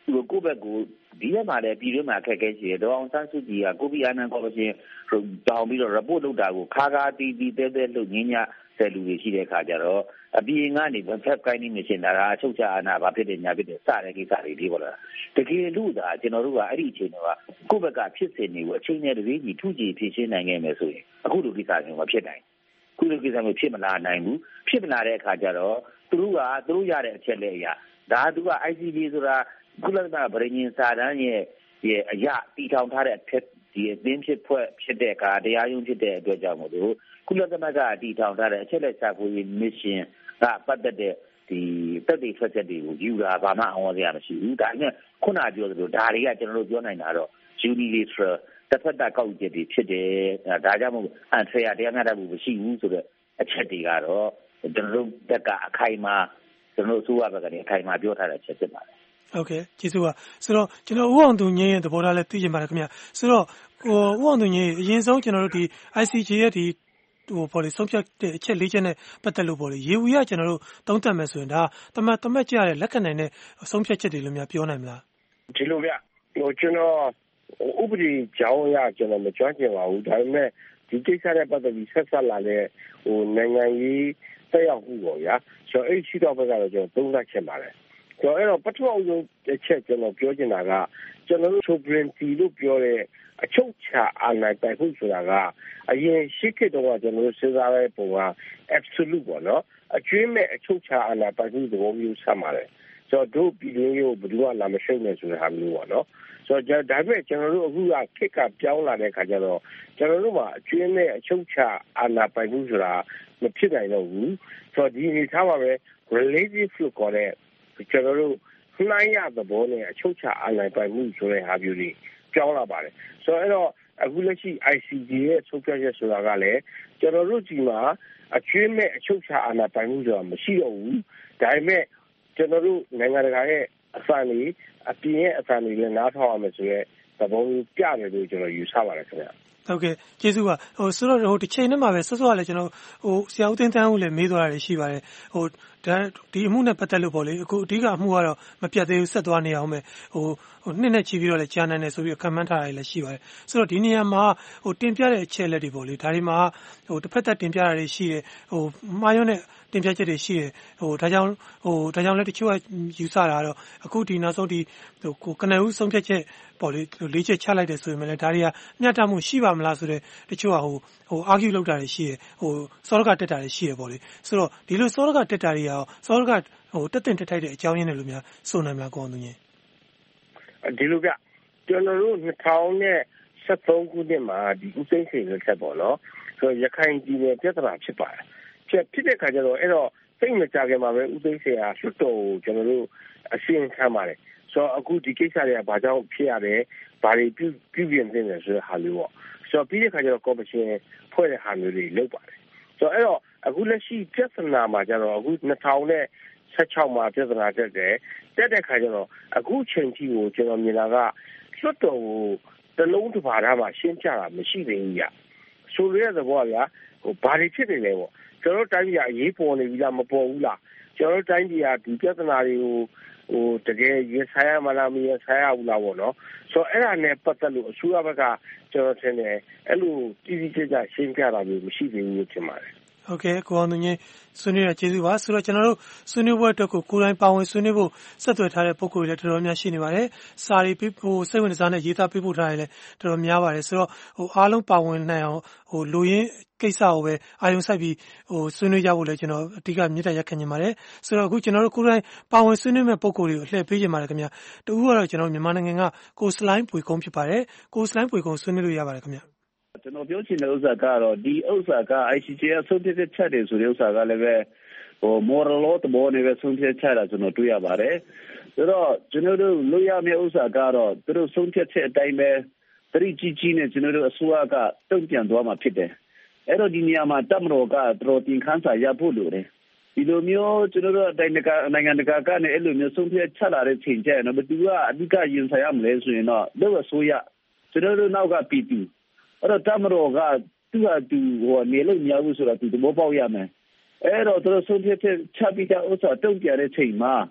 ကိုယ့်ဘက်ကိုဒီဘက်မှာလည်းပြည်တွင်းမှာအခက်အခဲရှိတယ်ဒေါအောင်ဆန်းစုကြည်ကကိုဖီအာနန်ကော်မရှင်တောင်းပြီးတော့ report လုပ်တာကိုခါတီးတဲလုပ်ငင်းညဆယ်လူတွေရှိတဲ့အခါကျတော့အပြင်ကနေဖက်ကိုင်းနေရှင်တာကအချုပ်ချအာဏာဘာဖြစ်တယ်ညာဖြစ်တယ်စတဲ့ကိစ္စတွေဒီပေါ်လာတကယ်လို့ဒါကျွန်တော်တို့ကအဲ့ဒီအချိန်တော့ကိုယ့်ဘက်ကဖြစ်စဉ်တွေကိုအချိန်နဲ့တပြေးညီထုကြည်ဖြစ်ရှင်းနိုင်ခဲ့မယ်ဆိုရင်အခုလိုကိစ္စမျိုးမဖြစ်နိုင်ခုလိုကိစ္စမျိုးဖြစ်မလာနိုင်ဘူးဖြစ်မလာတဲ့အခါကျတော့သူတို့ရတဲ့အချက်လက်အရာဒါသူက ICJ ဆိုတာကုလသမဂ္ဂဗြိဉ္ဉ်စာတမ်းရဲ့အရာတည်ထောင်ထားတဲ့အထက်ဒီအသင်းဖြစ်တဲ့အခါတရားရုံးဖြစ်တဲ့အတွက်ကြောင့်မို့လို့ကုလသမဂ္ဂတည်ထောင်ထားတဲ့အချက်လက်ရှာဖွေရေးမစ်ရှင်ကပတ်သက်တဲ့ဒီတက်တဲ့ထွက်ချက်တွေကိုယူတာဘာမှအဝေါ်စရာမရှိဘူးဒါပေမဲ့ခုနပြောသလိုဒါတွေကကျွန်တော်တို့ပြောနိုင်တာတော့ unilateral တစ်ဖက်သက်ကောက်ချက်တွေဖြစ်တယ်ဒါကြောင့်မို့unfair တရားမျှတမှုမရှိဘူးဆိုတော့အချက်တွေကတော့ကျွန်တော်တို့ဘက်ကအခိုင်အမာကျွန်တော်တို့အစိုးရဘက်ကနေအခိုင်အမာပြောထားတဲ့အချက်ဖြစ်ပါတယ်ဟုတ်ကဲ့ကျေးဇူးပါဆိုတော့ကျွန်တော်ဦးအောင်သူငင်းရဲ့သဘောထားလည်းသိချင်ပါတယ်ခင်ဗျဆိုတော့ဦးအောင်သူငင်းအရင်ဆုံးကျွန်တော်တို့ဒီ ICJ ရဲ့ဒီပေါ်လေဆုံးဖြတ်တဲ့အချက်၄ချက်နဲ့ပတ်သက်လို့ပေါ်လေရေဝီရကျွန်တော်တို့သုံးသပ်မယ်ဆိုရင်ဒါတမတ်ကြရတဲ့လက်ခံနိုင်တဲ့ဆုံးဖြတ်ချက်တွေလို့များပြောနိုင်မလားဒီလိုဗျကျွန်တော်ဥပဒေကြောင်းအရကျွန်တော်မကြွကျင်ပါဘူးဒါပေမဲ့ဒီကိစ္စနဲ့ပတ်သက်ပြီးဆက်ဆက်လာတဲ့နိုင်ငံရေးတက်ရောက်မှုပေါ့ဗျာဆိုတော့အဲ့ရှိတော့ဘက်ကတော့ကျွန်တော်သုံးသပ်ချင်ပါတယ်ဆိုတော့အဲ့တော့ပထမဆုံးတစ်ချက်ကျွန်တော်ပြောချင်တာကကျွန်တော်တို့ sovereignty လို့ပြောတဲ့အချုပ်ချာအာဏာပိုင်မှုဆိုတာကအရင်ရှိခေတ်တုန်းကကျွန်တော်တို့စဉ်းစားတဲ့ပုံက absolute ပေါ့နော်အကျွင်းမဲ့အချုပ်ချာအာဏာပိုင်မှုသဘောမျိုးဆက်ပါတယ်ဆိုတော့တို့ပြည်တွင်းကိုဘယ်သူမှလာမရှုံနဲ့ဆိုတဲ့ဟာမျိုးပေါ့နော်ဆိုတော့ဒါပေမဲ့ကျွန်တော်တို့အခုကခေတ်ကပြောင်းလာတဲ့ခါကျတော့ကျွန်တော်တို့မှာအကျွင်းမဲ့အချုပ်ချာအာဏာပိုင်မှုဆိုတာမဖြစ်နိုင်တော့ဘူးဆိုတော့ဒီအနေထားမှာပဲ relative လို့ခေါ်တဲ့ကျွန်တော်တို့နှိုင်းရသဘောနဲ့အချုပ်ချာအာဏာပိုင်မှုဆိုတဲ့ဟာမျိုးတွေပြောင်းလာပါတယ်ဆိုတော့အဲ့တော့အခုလက်ရှိ ICJ ရဲ့ဆုံးဖြတ်ချက်ဆိုတာကလည်းကျွန်တော်တို့ဒီမှာအကျွင်းမဲ့အချုပ်ချာအာဏာပိုင်မှုဆိုတာမရှိတော့ဘူးဒါပေမဲ့ကျွန်တော်တို့နိုင်ငံတကာရဲ့အစံတွေအပြင်ရဲ့အစံတွေလည်းနားထောင်ရမယ်ဆိုရဲသဘောမျိုးပြတယ်လို့ကျွန်တော်ယူဆပါတယ်ခင်ဗျဟုတ်ကဲ့ကျေးဇူးပါဆိုတော့တစ်ချိန်နဲ့မှာပဲစောစောကလည်းကျွန်တော်ဆရာဦးသိန်းတန်းဦးလည်းမေးသွားတာရှိပါတယ်ဒီအမှုနဲ့ပတ်သက်လို့ပေါ့လေအခုအဓိကအမှုကတော့မပြတ်သေးဘူးဆက်သွားနေအောင်ပဲနှစ်နဲ့ချီပြီးတော့လည်းကြာနိုင်တယ်ဆိုပြီးခံမှန်းထားတာလည်းရှိပါတယ်ဆိုတော့ဒီနေရာမှာတင်ပြတဲ့အချက်လက်တွေပေါ့လေဒါတွေမှာတစ်ဖက်သက်တင်ပြတာတွေရှိတယ်မှားယွင်းတဲ့တင်ပြချက်တွေရှိတယ်ဒါကြောင့်လည်းတချို့ကယူဆတာတော့အခုဒီနောက်ဆုံးဒီကနဦးဆုံးဖြတ်ချက်ပေါ့လေ၄ချက်ချလိုက်တယ်ဆိုရင်လည်းဒါတွေကမျှတမှုရှိပါမလားဆိုတဲ့တချို့ကargue လုပ်တာတွေရှိတယ်စောရကတက်တာတွေရှိတယ်ပေါ့လေဆိုတော့ဒီလိုစောရကတက်တာတွေရောစောရကတက်တင်တက်ထိုက်တဲ့အကြောင်းရင်းတွေလို့များဆိုနိုင်မလားကိုအောင်သူညင်ဒီလိုကကျွန်တော်တို့2013ခုနှစ်မှာဒီဥသိမ်းစိန်လက်ထက်ပေါ့နော်ဆိုတော့ရခိုင်ပြည်နယ်ပြဿနာဖြစ်ပါတယ်ဖြစ်တဲ့ခါကျတော့အဲ့တော့စိတ်မကြခင်မှာပဲဥသိမ်းစိန်ဟာလွှတ်တော်ကိုကျွန်တော်တို့အရှင်းခံပါတယ်ဆိုတော့အခုဒီကိစ္စတွေကဘာကြောင့်ဖြစ်ရတယ်ဘာတွေပြုပြင်နေတယ်ဆိုတဲ့ဟာမျိုးပေါ့ဆိုတော့ပြီးတဲ့ခါကျတော့ကော်မရှင်ဖွဲ့တဲ့ဟာမျိုးတွေလုပ်ပါတယ်ဆိုတော့အဲ့တော့အခုလက်ရှိပြဿနာမှာကျတော့အခု2016မှာပြဿနာတက်တဲ့ခါကျတော့အခုချိန်ကြီးကိုကျွန်တော်မြင်တာကလွှတ်တော်ကိုတလုံးတစ်ပါးထားမှာရှင်းပြတာမရှိသေးဘူးကြာဆိုရတဲ့ဘောကဘာတွေဖြစ်နေလဲပေါ့ကျွန်တော်တိုင်းပြည်အရေးပေါ်နေပြီလားမပေါ်ဘူးလားကျွန်တော်တိုင်းပြည်ကဒီပြဿနာတွေကိုတကယ်ရင်ဆိုင်ရမလားမရင်ဆိုင်ရဘူးလားပေါ့နော်ဆိုတော့အဲ့ဒါနဲ့ပတ်သက်လို့အစိုးရဘက်ကကျွန်တော်ထင်တယ်အဲ့လိုကြီးကြီးကျယ်ကျယ်ရှင်းပြတာမျိုးမရှိသေးဘူးလို့ထင်ပါတယ်ဟုတ်ကဲ့ကိုအောင်သူညဆွေးနွေးရကျေးဇူးပါဆိုတော့ကျွန်တော်တို့ဆွေးနွေးပွဲအတွက်ကိုယ်တိုင်ပါဝင်ဆွေးနွေးဖို့ဆက်သွယ်ထားတဲ့ပုံကိုယ်တွေလည်းတော်တော်များရှိနေပါတယ်စာတွေစိတ်ဝင်စားနဲ့ရေးသားပေးပို့ထားတယ်လည်းတော်တော်များပါတယ်ဆိုတော့အားလုံးပါဝင်နိုင်အောင်လူရင်းကိစ္စကိုပဲအာရုံစိုက်ပြီးဆွေးနွေးကြဖို့လည်းကျွန်တော်အဓိကမြစ်တာရက်ခံနေပါတယ်ဆိုတော့အခုကျွန်တော်တို့ကိုယ်တိုင်ပါဝင်ဆွေးနွေးမဲ့ပုံကိုယ်တွေကိုအလှည့်ပေးကြပါတယ်ခင်ဗျာတူကတော့ကျွန်တော်မြန်မာနိုင်ငံကကိုစလိုင်းပွေကုန်းဖြစ်ပါတယ်ကိုစလိုင်းပွေကုန်းဆွေးနွေးလို့ရပါတယ်ခင်ဗျာကျွန်တော်ပြောချင်တဲ့ဥစ္စာကတော့ဒီဥစ္စာက ICJ အဆုံးဖြတ်ချက်တွေဆိုတဲ့ဥစ္စာကလည်းပဲmoral law တဘောနဲ့ပဲဆုံးဖြတ်ချက်တာကျွန်တော်တွေ့ရပါတယ်ဆိုတော့ကျွန်တော်တို့လို့ရမယ့်ဥစ္စာကတော့သူတို့ဆုံးဖြတ်ချက်အတိုင်းပဲသတိကြီးနဲ့ကျွန်တော်တို့အစိုးရကတုံ့ပြန်သွားမှာဖြစ်တယ်အဲ့တော့ဒီနေရာမှာတပ်မတော်ကတော်တင်ခန်းစာရဖို့လိုတယ်ဒီလိုမျိုးကျွန်တော်တို့နိုင်ငံတကာကနေအဲ့လိုမျိုးဆုံးဖြတ်ချက်လာတဲ့ချိန်ကျရင်တော့ဘယ်သူကအဓိကရင်ဆိုင်ရမလဲဆိုရင်တော့တို့အစိုးရကျွန်တော်တို့နောက်ကပြည်သူအဲ့တော့တပ်မတော်ကသူ့ဟာသူနေလို့မရဘူးဆိုတာသူသဘောပေါက်ရမယ်အဲ့တော့သူဆုံးဖြတ်ချက်ချပြီးတဲ့ဥစ္စာတုံ့ပြန်တဲ့ချိန်မှာ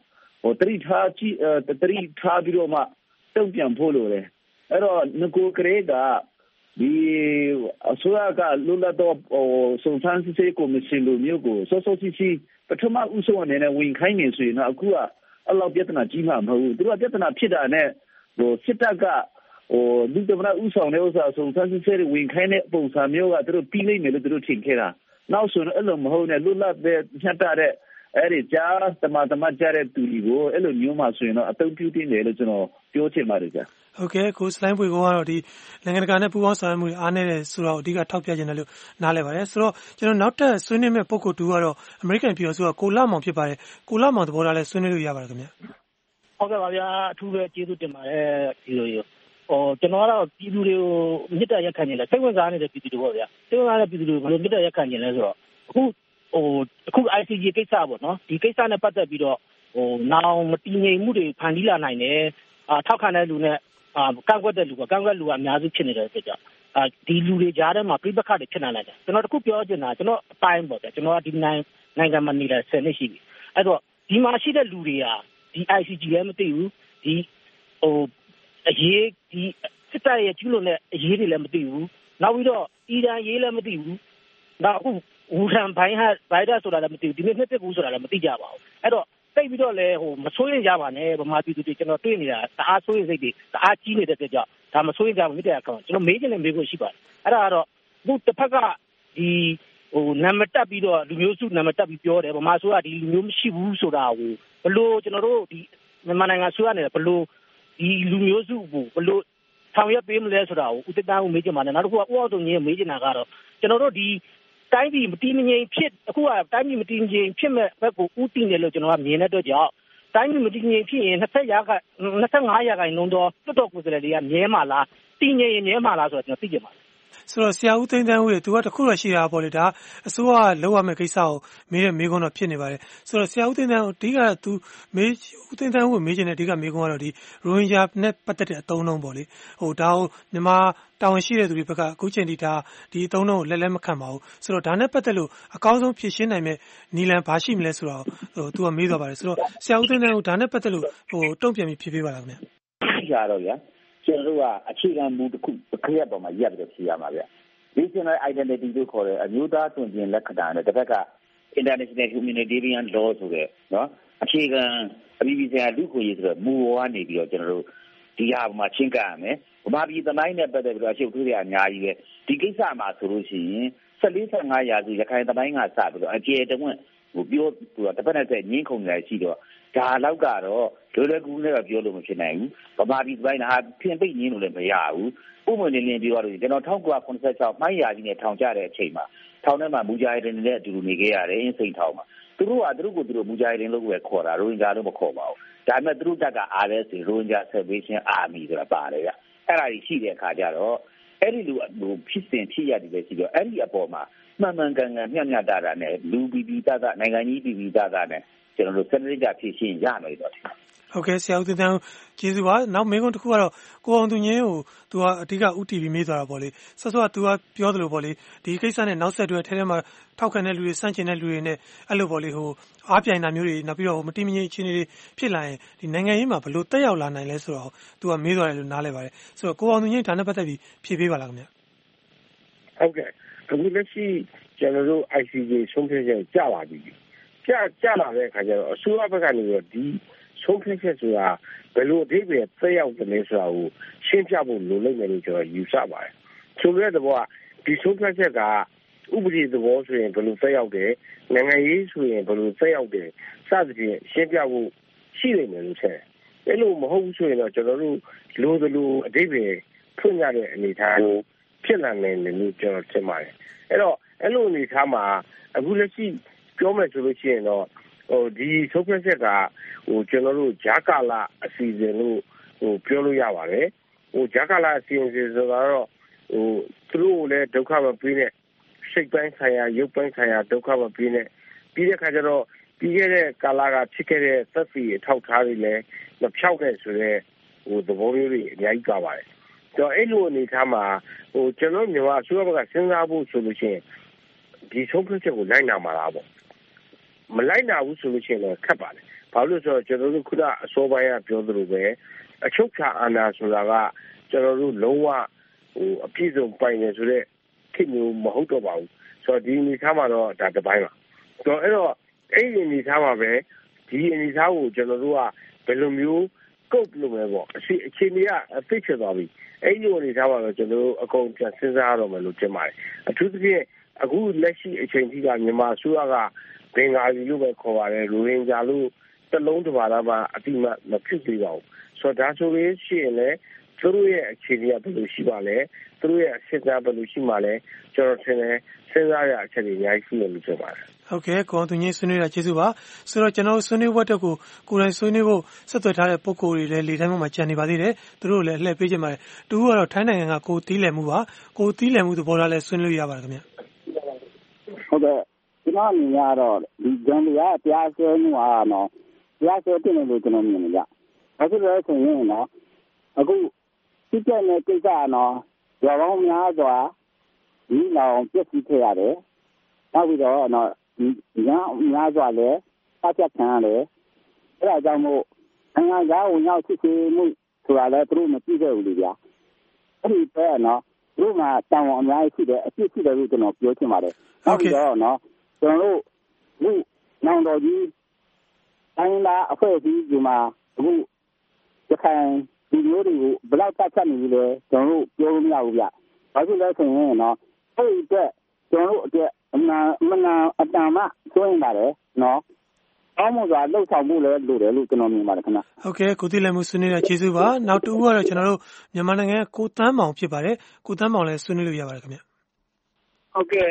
တတိထားပြီးတော့မှတုံ့ပြန်ဖို့လိုတယ်အဲ့တော့ငကိုကလေးကဒီအစိုးရကလွတ်လပ်တော့စုံစမ်းစစ်ဆေးကော်မရှင်လိုမျိုးကိုစောစောစီးစီးပထမဦးဆုံးအနေနဲ့ဝင်ခိုင်းနေဆိုရင်အခုကအလောက်ပြဿနာကြီးမှမဟုတ်ဘူးသူကပြဿနာဖြစ်တာနဲ့စစ်တပ်ကဒီတမနာဦးဆောင်တဲ့ဥစ္စာစုံစမ်းစစ်ဆေးဝင်ခိုင်းတဲ့ပုံစံမျိုးကသူတို့ပြီးလိမ့်မယ်လို့သူတို့ထင်ခဲ့တာနောက်ဆိုရင်အဲ့လိုမဟုတ်နဲ့လွတ်လပ်တဲ့ညှက်တဲ့အဲ့ဒီကြားတမကြတဲ့သူတွေကိုအဲ့လိုမျိုးမှဆိုရင်တော့အသုံးပြုတင်တယ်လို့ကျွန်တော်ပြောချင်ပါတယ်ကြာဟုတ်ကဲ့ကိုစလိုင်းပွေကတော့ဒီနိုင်ငံတကာနဲ့ပူးပေါင်းဆောင်ရွက်မှုအားနည်းတယ်ဆိုတော့အဓိကထောက်ပြခြင်းတယ်လို့နားလည်ပါတယ်ဆိုတော့ကျွန်တော်နောက်ထပ်ဆွေးနွေးမဲ့ပုဂ္ဂိုလ်တူကတော့အမေရိကန်ပြည်တော်စုကကိုလမောင်ဖြစ်ပါတယ်ကိုလမောင်သဘောထားလဲဆွေးနွေးလို့ရပါတယ်ခင်ဗျဟုတ်ကဲ့ပါဗျာအထူးပဲကျေးဇူးတင်ပါတယ်ဒီလိုကျွန်တော်ကတော့ပြည်သူတွေကိုမြစ်တာရက်ခံနေလဲစိတ်ဝင်စားနေတဲ့ပြည်သူတွေပေါ့ဗျာစိတ်ဝင်စားတဲ့ပြည်သူတွေဘယ်လိုမြစ်တာရက်ခံနေလဲဆိုတော့အခု ICJ ကိစ္စပေါ့နော်ဒီကိစ္စနဲ့ပတ်သက်ပြီးတော့နောင်မတည်ငြိမ်မှုတွေဖန်တီးလာနိုင်တယ်ထောက်ခံတဲ့လူနဲ့ကန့်ကွက်တဲ့လူကအများစုဖြစ်နေတဲ့အတွက်ကြောင့်ဒီလူတွေကြားထဲမှာပြိပခါတွေဖြစ်နေလိုက်တယ်ကျွန်တော်တခုပြောချင်တာကျွန်တော်အပိုင်းပေါ့ဗျာကျွန်တော်ကဒီနိုင်ငံမှာနေလာ10နှစ်ရှိပြီအဲ့တော့ဒီမှာရှိတဲ့လူတွေကဒီ ICJ လည်းမသိဘူးဒီအရေးဒီစစ်တပ်ရဲ့ကျူးလွန်တဲ့အရေးတွေလည်းမသိဘူးနောက်ပြီးတော့အီရန်ရေးလည်းမသိဘူးနောက်အခုဝူဟန်ဘိုင်ဒတ်ဆိုတာလည်းမသိဘူးဒီနေ့နှစ်သက်ဘူးဆိုတာလည်းမသိကြပါဘူးအဲ့တော့တိတ်ပြီးတော့လည်းမစိုးရင်ကြပါနဲ့ဗမာပြည်သူတွေကျွန်တော်တွေ့နေတာတအားစိုးရင်စိတ်တွေတအားကြီးနေတဲ့အတွက်ကြောင့်ဒါမစိုးရင်ကြပါဘူးမြစ်တဲ့အကောင်ကျွန်တော်မေးချင်တယ်မေးဖို့ရှိပါတယ်အဲ့ဒါကတော့အခုတစ်ဖက်ကဒီနာမတက်ပြီးတော့လူမျိုးစုနာမတက်ပြီးပြောတယ်ဗမာဆိုကဒီလူမျိုးမရှိဘူးဆိုတာကိုဘလို့ကျွန်တော်တို့ဒီမြန်မာနိုင်ငံဆိုရနေတယ်ဘလို့ဒီလူမျိုးစုကိုဘလို့ဆောင်ရွက်ပေးမလဲဆိုတာကိုဦးတန်းကိုမေးချင်ပါတယ်နောက်တစ်ခုကဦးအောင်တုံကြီးမေးချင်တာကတော့ကျွန်တော်တို့ဒီတိုင်းပြည်မတည်မငြိမ်ဖြစ်အခုကတိုင်းပြည်မတည်မငြိမ်ဖြစ်မဲ့ဘက်ကိုဦးတည်နေလို့ကျွန်တော်ကမြင်တဲ့အတွက်ကြောင့်တိုင်းပြည်မတည်ငြိမ်ဖြစ်ရင်25ရာခိုင်နှုန်းတော့တွတ်တော်ကိုယ်စားလှယ်တွေကမြဲမှာလားတည်ငြိမ်ရင်မြဲမှာလားဆိုတော့ကျွန်တော်သိကြပါဆိုတော့ဆရာဦးသိန်းသန်းဦးရေသူကတခုတော့ရှိတာပေါ့လေဒါအစိုးရလောက်ရမယ့်ကိစ္စကိုမေးတဲ့မေးခွန်းတော့ဖြစ်နေပါတယ်ဆိုတော့ဆရာဦးသိန်းသန်းအဓိကသူဦးသိန်းသန်းဦးကိုမေးချင်တဲ့အဓိကမေးခွန်းကတော့ဒီရိုဟင်ဂျာနဲ့ပတ်သက်တဲ့အသုံးအနှုန်းပေါ့လေဒါကိုမြန်မာတာဝန်ရှိတဲ့သူတွေဘက်ကအခုချိန်ထိဒီအသုံးအနှုန်းကိုလက်မခံပါဘူးဆိုတော့ဒါနဲ့ပတ်သက်လို့အကောင်းဆုံးဖြေရှင်းနိုင်မဲ့နည်းလမ်းဘာရှိမလဲဆိုတော့သူကမေးသွားပါတယ်ဆိုတော့ဆရာဦးသိန်းသန်းဦးဒါနဲ့ပတ်သက်လို့တုံ့ပြန်ပြီးဖြေပေးပါလားခင်ဗျာတော့ဗျာကျွန်တော်တို့ကအခြေခံမူတစ်ခုခရက်ပေါ်မှာရပ်ပြီးတော့ဖြေရမှာဗျ။ National Identity လို့ခေါ်တဲ့အမျိုးသားတွင်ကျင်လက္ခဏာနဲ့တစ်ဖက်က International Humanitarian Law ဆိုတဲ့နော်အခြေခံအပြည်ပြည်ဆိုင်ရာလူ့အခွင့်အရေးဆိုတဲ့မူဝါဒနေပြီးတော့ကျွန်တော်တို့ဒီဟာမှာချင်းကပ်ရမယ်။ဗမာပြည်သမိုင်းနဲ့ပတ်သက်ပြီးတော့အရှုပ်ထွေးတွေအများကြီးပဲ။ဒီကိစ္စမှာဆိုလို့ရှိရင်14-15 ရာစုရခိုင်သမိုင်းကစပြီးတော့အကျေတဝင့်ပြောတစ်ဖက်နဲ့ဆက်ငင်းခုန်နေရှိတော့ဒါလောက်ကတော့လွယ်ကူနဲ့တော့ပြောလို့မဖြစ်နိုင်ဘူး။ဗမာပြည်ပိုင်းကဖြင့်ပိတ်ငင်းလို့လည်းမရဘူး။ဥပမာနဲ့လင်းပြောရလို့ကျွန်တော်1986မိုင်းရာကြီးနဲ့ထောင်ကျတဲ့အချိန်မှာထောင်ထဲမှာမူဂျာဟီဒင်နဲ့အတူတူနေခဲ့ရတယ်အင်းစိန်ထောင်မှာသူတို့ကမူဂျာဟီဒင်လို့ပဲခေါ်တာရိုဟင်ဂျာလို့မခေါ်ပါဘူး။ဒါပေမဲ့သူတို့တက်က RSA Rohingya Salvation Army ဆိုတာပါတယ်ဗျ။အဲ့ဒါကြီးရှိတဲ့အခါကျတော့အဲ့ဒီလိုဖြစ်စဉ်ဖြစ်ရတယ်ပဲရှိတော့အဲ့ဒီအပေါ်မှာမှန်မှန်ကန်ကန်မျှမျှတတနဲ့လူပြည်ပြည်သားနိုင်ငံကြီးပြည်ပြည်သားနဲ့ကျွန်တော်တို့စနစ်ကြဖြည့်ရှင်းရမယ်တော့ဟုတ်ကဲ့ဆရာဦးသိန်းသန်းကျေးဇူးပါနောက်မေးခွန်းတစ်ခုကတော့ကိုအောင်သူငင်းကိုသူကအဓိကဥတီပြီးမေးသွားတာပေါ့လေဆော့ကသူကပြောသလိုပေါ့လေဒီကိစ္စနဲ့နောက်ဆက်တွဲထဲမှာထောက်ခံတဲ့လူတွေစန့်ကျင်တဲ့လူတွေနဲ့အဲ့လိုပေါ့လေအားပြိုင်တာမျိုးတွေနောက်ပြီးတော့မတိမငြိမ်အခြေအနေတွေဖြစ်လာရင်ဒီနိုင်ငံရေးမှာဘယ်လိုတက်ရောက်လာနိုင်လဲဆိုတော့သူကမေးသွားတယ်လို့နားလည်ပါတယ်ဆိုတော့ကိုအောင်သူငင်းဒါနဲ့ပတ်သက်ပြီးဖြေပေးပါလားခင်ဗျဟုတ်ကဲ့အခုလက်ရှိကျွန်တော်တို့ ICJ ဆုံးဖြတ်ချက်ကြာပါပြီကြာလာတဲ့အခါကျတော့အစိုးရဘက်ကနေတော့ဒီဆုံးဖြတ်ချက်ဆိုတာဘယ်လိုအဓိပ္ပာယ်သက်ရောက်တယ်လဲဆိုတာကိုရှင်းပြဖို့လိုလိမ့်မယ်လို့ကျွန်တော်ယူဆပါတယ်။ဆိုတဲ့သဘောကဒီဆုံးဖြတ်ချက်ကဥပဒေသဘောဆိုရင်ဘယ်လိုသက်ရောက်တယ်၊နိုင်ငံရေးဆိုရင်ဘယ်လိုသက်ရောက်တယ်စသဖြင့်ရှင်းပြဖို့ရှိလိမ့်မယ်လို့ထင်တယ်။အဲ့လိုမဟုတ်ဘူးဆိုရင်တော့ကျွန်တော်တို့လိုသလိုအဓိပ္ပာယ်ဖွင့်ရတဲ့အနေအထားကိုဖြစ်လာနိုင်တယ်လို့ကျွန်တော်ထင်ပါတယ်။အဲ့တော့အဲ့လိုအနေအထားမှာအခုလက်ရှိပြောမယ်ဆိုလို့ရှိရင်တော့ဒီဆုံးဖြတ်ချက်ကကျွန်တော်တို့ဂျာကာလာအစီအစဉ်လို့ပြောလို့ရပါတယ်ဂျာကာလာအစီအစဉ်ဆိုတော့သူတို့လည်းဒုက္ခမပေးနဲ့စိတ်ပိုင်းဆိုင်ရာရုပ်ပိုင်းဆိုင်ရာဒုက္ခမပေးနဲ့ပြီးတဲ့အခါကျတော့ပြီးခဲ့တဲ့ကာလကဖြစ်ခဲ့တဲ့သက်သေအထောက်ထားတွေလည်းမဖြောက်တဲ့ဆိုတဲ့သဘောမျိုးတွေအများကြီးပါပါတယ်တော့အဲ့လိုအနေထားမှာကျွန်တော်မြန်မာအစိုးရဘက်ကစဉ်းစားဖို့ဆိုလို့ရှိရင်ဒီဆုံးဖြတ်ချက်ကိုလိုက်နာမှာလားပေါ့မလိုက်နာဘူးဆိုလို့ရှိရင်တော့ခက်ပါတယ်ဘာလို့ဆိုတော့ကျွန်တော်တို့ခုနအစောပိုင်းကပြောသလိုပဲအချုပ်ချာအာဏာဆိုတာကကျွန်တော်တို့လုံးဝအပြည့်စုံပိုင်နေဆိုတဲ့ခေတ်မျိုးမဟုတ်တော့ပါဘူးဆိုတော့ဒီအနေထားမှာတော့ဒါတစ်ပိုင်းပါဆိုတော့အဲ့တော့အဲ့ဒီအနေထားမှာပဲဒီအနေထားကိုကျွန်တော်တို့ကဘယ်လိုမျိုးကုတ်လို့ပဲပေါ့အခြေအနေကအသိချသွားပြီအဲ့ဒီအနေထားမှာတော့ကျွန်တော်တို့အကုန်ပြန်စဉ်းစားရတော့မယ်လို့ထင်ပါတယ်အထူးသဖြင့်အခုလက်ရှိအချိန်ကြီးကမြန်မာအစိုးရကဘင်္ဂါလီလို့ပဲခေါ်ပါတယ်ရိုဟင်ဂျာလို့တစ်လုံးတစ်ပါးတော့မှအတိမမဖြစ်သေးပါဘူးဆိုတော့ဒါဆိုရင်ရှိရင်လည်းသူတို့ရဲ့အခြေအနေကဘယ်လိုရှိပါလဲသူတို့ရဲ့အစစ်အသားဘယ်လိုရှိမှလဲကျွန်တော်ထင်တယ်စဉ်းစားရအချက်တွေအများကြီးရှိတယ်လို့ပြောပါတယ်ဟုတ်ကဲ့ကိုအောင်သူငင်းဆွေးနွေးတာကျေးဇူးပါဆိုတော့ကျွန်တော်ဆွေးနွေးဘက်ကိုကိုယ်တိုင်ဆွေးနွေးဖို့ဆက်သွယ်ထားတဲ့ပုံကိုယ်တွေလည်းလေတိုင်းမှာကြံနေပါသေးတယ်သူတို့လည်းအလှည့်ပေးကြပါတယ်တူကတော့ထိုင်းနိုင်ငံကကိုတီးလည်မှုပါကိုတီးလည်မှုသဘောထားလည်းဆွေးနွေးရပါတယ်ခင်ဗျဟုတ်ကဲ့ကျွန်တော်အနေနဲ့ကတော့ဒီဂျန်လီကတရားစွဲမှုအားတော့တရားစွဲတင်တယ်လို့ကျွန်တော်မြင်နေကြအခုလည်းဆိုရင်တော့အခုစစ်တပ်နဲ့ကိစ္စကတော့ရွာပေါင်းများစွာဒီလောက်ပြည့်စည်ခဲ့ရတယ်နောက်ပြီးတော့ဒီညများစွာလည်းအချက်ခံရတယ်အဲဒါကြောင့်မို့နိုင်ငံသားဝင်ရောက်စစ်ဆေးမှုဆိုတာလည်းသူတို့မကြည့်ခဲ့ဘူးလေဗျာအဲ့ဒီပဲနော်သူတို့ကတောင်းဝန်အများကြီးရှိတယ်အပြစ်ရှိတယ်လို့ကျွန်တော်ပြောချင်ပါတယ်နောက်ပြီးတော့နော်ကျွန်တော်တို့ဒီနောင်တော်ကြီးတိုင်းလာအဖွဲ့အစည်းဒီမှာအခုရခိုင်ဒီမျိုးတွေကိုဘယ်လောက်တက်ချက်နေပြီလဲကျွန်တော်တို့ပြောလို့မရဘူးဗျ။ဘာဖြစ်လဲဆိုရင်နော်အဲ့ဒီအတွက်ကျွန်တော်တို့အတွက်အတန်မှဆိုရင်ပါတယ်နော်။အောင်းမစွာလှုပ်ဆောင်မှုလည်းလိုတယ်လို့ကျွန်တော်မြင်ပါတယ်ခင်ဗျ။ဟုတ်ကဲ့ကိုတိလည်းမှုဆွေးနွေးတာကျေးဇူးပါ။နောက်တူကတော့ကျွန်တော်တို့မြန်မာနိုင်ငံကိုတန်းမောင်ဖြစ်ပါတယ်။ကိုတန်းမောင်လည်းဆွေးနွေးလို့ရပါတယ်ခင်ဗျ။ဟုတ်ကဲ့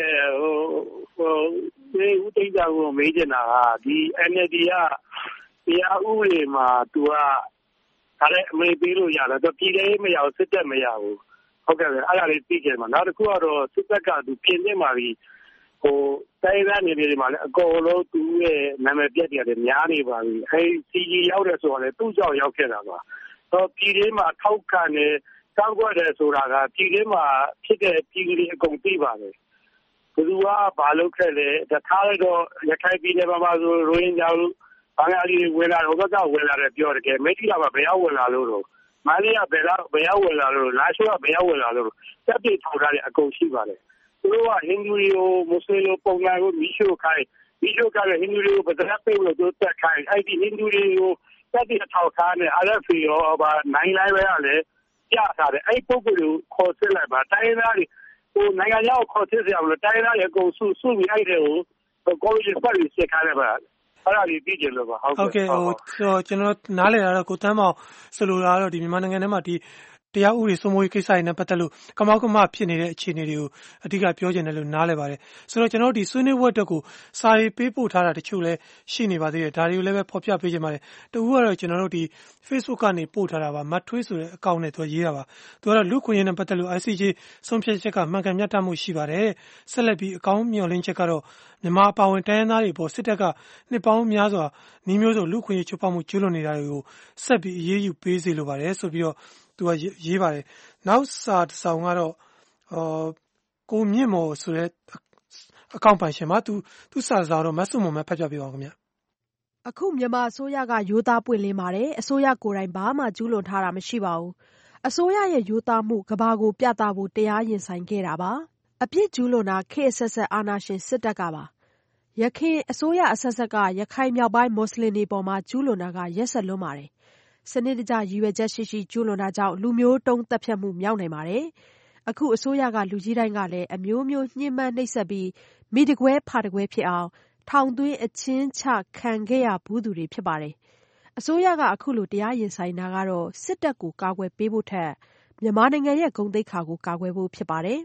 ဒီဦးသိန်းစာကိုမေးချင်တာကဒီ NLD ကတရားဥပဒေမှာသူကဒါလည်းအမေပေးလို့ရတယ်တော့ပြည်လည်းမရဘူးစစ်တပ်မရဘူးဟုတ်ကဲ့အဲ့ဒါလေးသိကြမှာနောက်တစ်ခုကတော့စစ်တပ်ကသူပြင်နေမှာပြီးတိုင်းသားနေတွေမှာလည်းအကုန်လုံးသူ့ရဲ့နာမည်ပြက်တယ်များနေပါပြီအဲစီကြီးရောက်တယ်ဆိုတော့လေသူ့ကြောင့်ရောက်ခဲ့တာပါတော့ပြည်လေးမှာထောက်ခံနေတောက်ွက်တယ်ဆိုတာကပြည်လေးမှာဖြစ်တဲ့ပြည်လေးအကုန်သိပါတယ်ဘယ်သူကဘာလုပ်ခဲ့လဲတခါတော့ရခိုင်ပြည်နယ်မှာဆိုရိုဟင်ဂျာဘာသာရေးဝင်လာတော့ကဝင်လာတယ်ပြောတယ်ကဲမိတ်ကဘယ်ရောက်ဝင်လာလို့တော့မလေးကဘယ်ရောက်ဝင်လာလို့လာရှိုးကဘယ်ရောက်ဝင်လာလို့တက်ပြေထောက်ထားတဲ့အကုန်ရှိပါတယ်သူတို့ကဟိန္ဒူတွေကိုမွတ်စလင်တွေပုံစံကိုမိရှုခိုင်းဟိန္ဒူတွေကိုဗဒနာပေးလို့သူတက်ခိုင်းအဲ့ဒီဟိန္ဒူတွေကိုတက်ပြေထောက်ထားနေအဲ့ဒါဖီရောဘာနိုင်လိုက်ပဲရတယ်ပြထားတယ်အဲ့ပုဂ္ဂိုလ်ကိုခေါ်စစ်လိုက်ပါတိုင်းသားတွေနိုင်ငံခြားကိုခေါ်စစ်ရအောင်လို့တိုင်းသားတွေအကုန်စုပြီးအဲ့တဲ့ကိုကိုဗစ်ပတ်ပြီးစစ်ခိုင်းလိုက်ပါအဲ့ဒါလေးသိကြလို့ပါဟုတ်ကဲ့ကျွန်တော်နားလည်တာတော့ကိုတန်းမောင်ဆိုလိုတာတော့ဒီမြန်မာနိုင်ငံထဲမှာဒီတရားဥပဒေစိုးမိုးရေးကိစ္စတွေနဲ့ပတ်သက်လို့ကမောက်ကမဖြစ်နေတဲ့အခြေအနေတွေကိုအဓိကပြောချင်တယ်လို့နားလည်ပါတယ်ဆိုတော့ကျွန်တော်တို့ဒီဆွေးနွေးပွဲအတွက်ကိုစာရေးပေးပို့ထားတာတချို့လည်းရှိနေပါသေးတယ်ဒါတွေကိုလည်းပဲဖော်ပြပေးချင်ပါတယ်တဦးကတော့ကျွန်တော်တို့ဒီ Facebook ကနေပို့ထားတာပါမတ်ထွေးဆိုတဲ့အကောင့်နဲ့သူရေးတာပါသူကတော့လူခွင့်ရေးနဲ့ပတ်သက်လို့ ICJ ဆုံးဖြတ်ချက်ကမှန်ကန်မြတ်တမှုရှိပါတယ်ဆက်လက်ပြီးအကောင့်မျှော်လင့်ချက်ကတော့မြန်မာအပါဝင်တိုင်းရင်းသားတွေပေါ်စစ်တပ်ကနှစ်ပေါင်းများစွာနှီးမျိုးစုံလူခွင့်ရေးချိုးဖောက်မှုကျူးလွန်နေတာတွေကိုဆက်ပြီးအရေးယူပေးစေလိုပါတယ်ဆိုပြီးတော့သူကရေးပါတယ်နောက်စာတစ်စောင်ကတော့ကိုမြင့်မော်ဆိုတဲ့အကောင့်ပိုင်ရှင်မှာသူစာစာတော့မဆုမွန်မဲ့ဖတ်ပြပေးပါဦးခင်ဗျအခုမြန်မာအစိုးရကရိုးသားပွင့်လင်းပါတယ်အစိုးရကိုယ်တိုင်ဘာမှကျူးလွန်ထားတာမရှိပါဘူးအစိုးရရဲ့ရိုးသားမှုကဘာကိုပြသဖို့တရားရင်ဆိုင်ခဲ့တာပါအပြစ်ကျူးလွန်တာခေတ်အဆက်ဆက်အာဏာရှင်စစ်တပ်ကပါရခိုင်အစိုးရအဆက်ဆက်ကရခိုင်မြောက်ပိုင်းမွတ်စလင်တွေပေါ်မှာကျူးလွန်တာကရက်စက်လွန်းပါတယ်စနစ်တကျရည်ရွယ်ချက်ရှိရှိကျူးလွန်တာကြောင့်လူမျိုးတုံးသတ်ဖြတ်မှုမြောက်နိုင်ပါတယ်အခုအစိုးရကလူကြီးတိုင်းကလည်းအမျိုးမျိုးညှဉ်းပန်းနှိပ်စက်ပြီးမိတကွဲဖာတကွဲဖြစ်အောင်ထောင်သွင်းအချင်းချခံခဲ့ရဘူးသူတွေဖြစ်ပါတယ်အစိုးရကအခုလိုတရားရင်ဆိုင်တာကတော့စစ်တပ်ကိုကာကွယ်ပေးဖို့ထက်မြန်မာနိုင်ငံရဲ့ဂုဏ်သိက္ခာကိုကာကွယ်ဖို့ဖြစ်ပါတယ်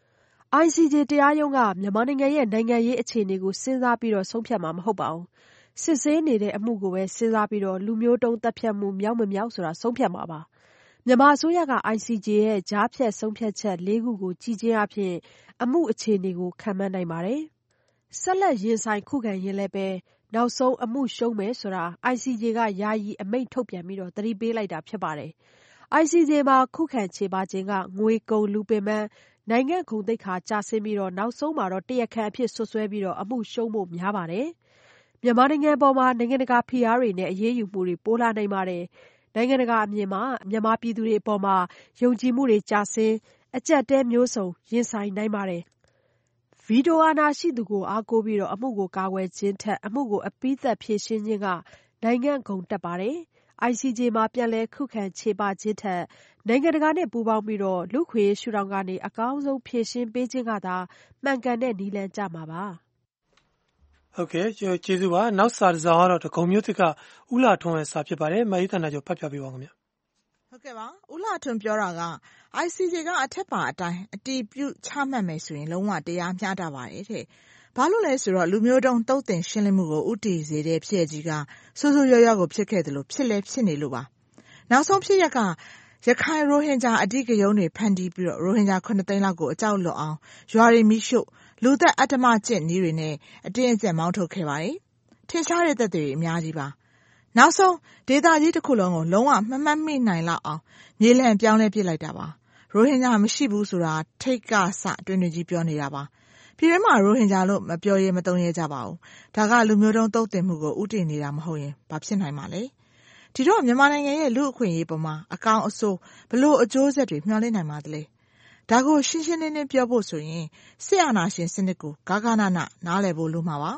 ICJ တရားရုံးကမြန်မာနိုင်ငံရဲ့နိုင်ငံရေးအခြေအနေကိုစဉ်းစားပြီးတော့ဆုံးဖြတ်မှာမဟုတ်ပါဘူးစစ်ဆေးနေတဲ့အမှုကိုပဲစဉ်းစားပြီးတော့လူမျိုးတုံးသတ်ဖြတ်မှုမြောက်မမြောက်ဆိုတာဆုံးဖြတ်မှာပါမြန်မာအစိုးရက ICJ ရဲ့ကြားဖြတ်ဆုံးဖြတ်ချက်၄ခုကိုကြည်ချင်းအဖြစ်အမှုအခြေအနေကိုခံမှန်းနိုင်ပါတယ်ဆက်လက်ရင်ဆိုင်ခုခံရင်လည်းပဲနောက်ဆုံးအမှုရှုံးမယ်ဆိုတာ ICJ ကယာယီအမိန့်ထုတ်ပြန်ပြီးတော့သတိပေးလိုက်တာဖြစ်ပါတယ် ICJ မှာခုခံချေပခြင်းကငွေကုန်လူပင်ပန်းနိုင်ငံဂုဏ်သိက္ခာကျဆင်းပြီးတော့နောက်ဆုံးမှာတော့တရားခံအဖြစ်ဆွဆွဲပြီးတော့အမှုရှုံးဖို့များပါတယ်မြန်မာနိုင်ငံအပေါ်မှာနိုင်ငံတကာဖိအားတွေနဲ့အရေးယူမှုတွေပိုလာနိုင်ပါတယ်။နိုင်ငံတကာအမြင်မှာမြန်မာပြည်သူတွေအပေါ်မှာယုံကြည်မှုတွေကျဆင်းအကျပ်အတည်းမျိုးစုံရင်ဆိုင်နိုင်ပါတယ်။ဗီတိုအာဏာရှိသူကိုအားကိုးပြီးအမှုကိုကာကွယ်ခြင်းထက်အမှုကိုအပြီးသတ်ဖြေရှင်းခြင်းကနိုင်ငံဂုဏ်တက်ပါတယ်။ ICJ မှာပြန်လည်ခုခံချေပခြင်းထက်နိုင်ငံတကာနဲ့ပူးပေါင်းပြီးလူ့အခွင့်အရေးရှုထောင့်ကနေအကောင်းဆုံးဖြေရှင်းပေးခြင်းကသာမှန်ကန်တဲ့နည်းလမ်းကျမှာပါ။ဟုတ်ကဲ့ကျေးဇူးပါနောက်စာတစ်စောင်ကတော့ဒဂုံမျိုးသစ်ကဦးလှထွန်းရဲ့စာဖြစ်ပါတယ်မအေးသန္တာကျော်ဖတ်ပြပေးပါဦးခင်ဗျာဟုတ်ကဲ့ပါဦးလှထွန်းပြောတာက ICJ ကအထက်ပါအတိုင်းအတည်ပြုချမှတ်မယ်ဆိုရင်လုံးဝတရားမျှတပါတယ်တဲ့ဘာလို့လဲဆိုတော့လူမျိုးတုံးတုတ်တင်ရှင်းလင်းမှုကိုဥတီစေတဲ့ဖြစ်ကြီးကဆိုးဆိုးရွားရွားကိုဖြစ်ခဲ့တယ်လို့ဖြစ်လဲဖြစ်နေလို့ပါနောက်ဆုံးဖြစ်ရက်ကရခိုင်ရိုဟင်ဂျာအဓိကရုဏ်းတွေဖန်တီးပြီးရိုဟင်ဂျာ9သိန်းလောက်ကိုအကြောက်လွတ်အောင်ရွာတွေမိရှုလူသက်အတ္တမကျင့်နည်းတွေနဲ့အတင်းအကျပ်မောင်းထုတ်ခဲ့ပါတယ်ထင်ရှားတဲ့သက်တွေအများကြီးပါနောက်ဆုံးဒေသကြီးတစ်ခုလုံးကိုလုံးဝမမှတ်မိနိုင်လောက်အောင်မြေလန့်ပြောင်းလဲပြစ်လိုက်တာပါရိုဟင်ဂျာမရှိဘူးဆိုတာထိတ်ကစတွင်တွင်ကြီးပြောနေတာပါပြည်တွင်းမှာရိုဟင်ဂျာလို့မပြောရဲမသုံးရဲကြပါဘူးဒါကလူမျိုးတုံးတုတ်တင်မှုကိုဥတည်နေတာမဟုတ်ရင်ဘာဖြစ်နိုင်မှာလဲဒီတော့မြန်မာနိုင်ငံရဲ့လူ့အခွင့်အရေးပေါ်မှာအကောင်အဆိုးဘလို့အကျိုးဆက်တွေမျှော်လင့်နိုင်ပါသလဲဒါကိုရှင်းရှင်းလင်းလင်းပြောဖို့ဆိုရင်စစ်အာဏာရှင်စနစ်ကိုဂဂနနားလည်ဖို့လိုမှာပါ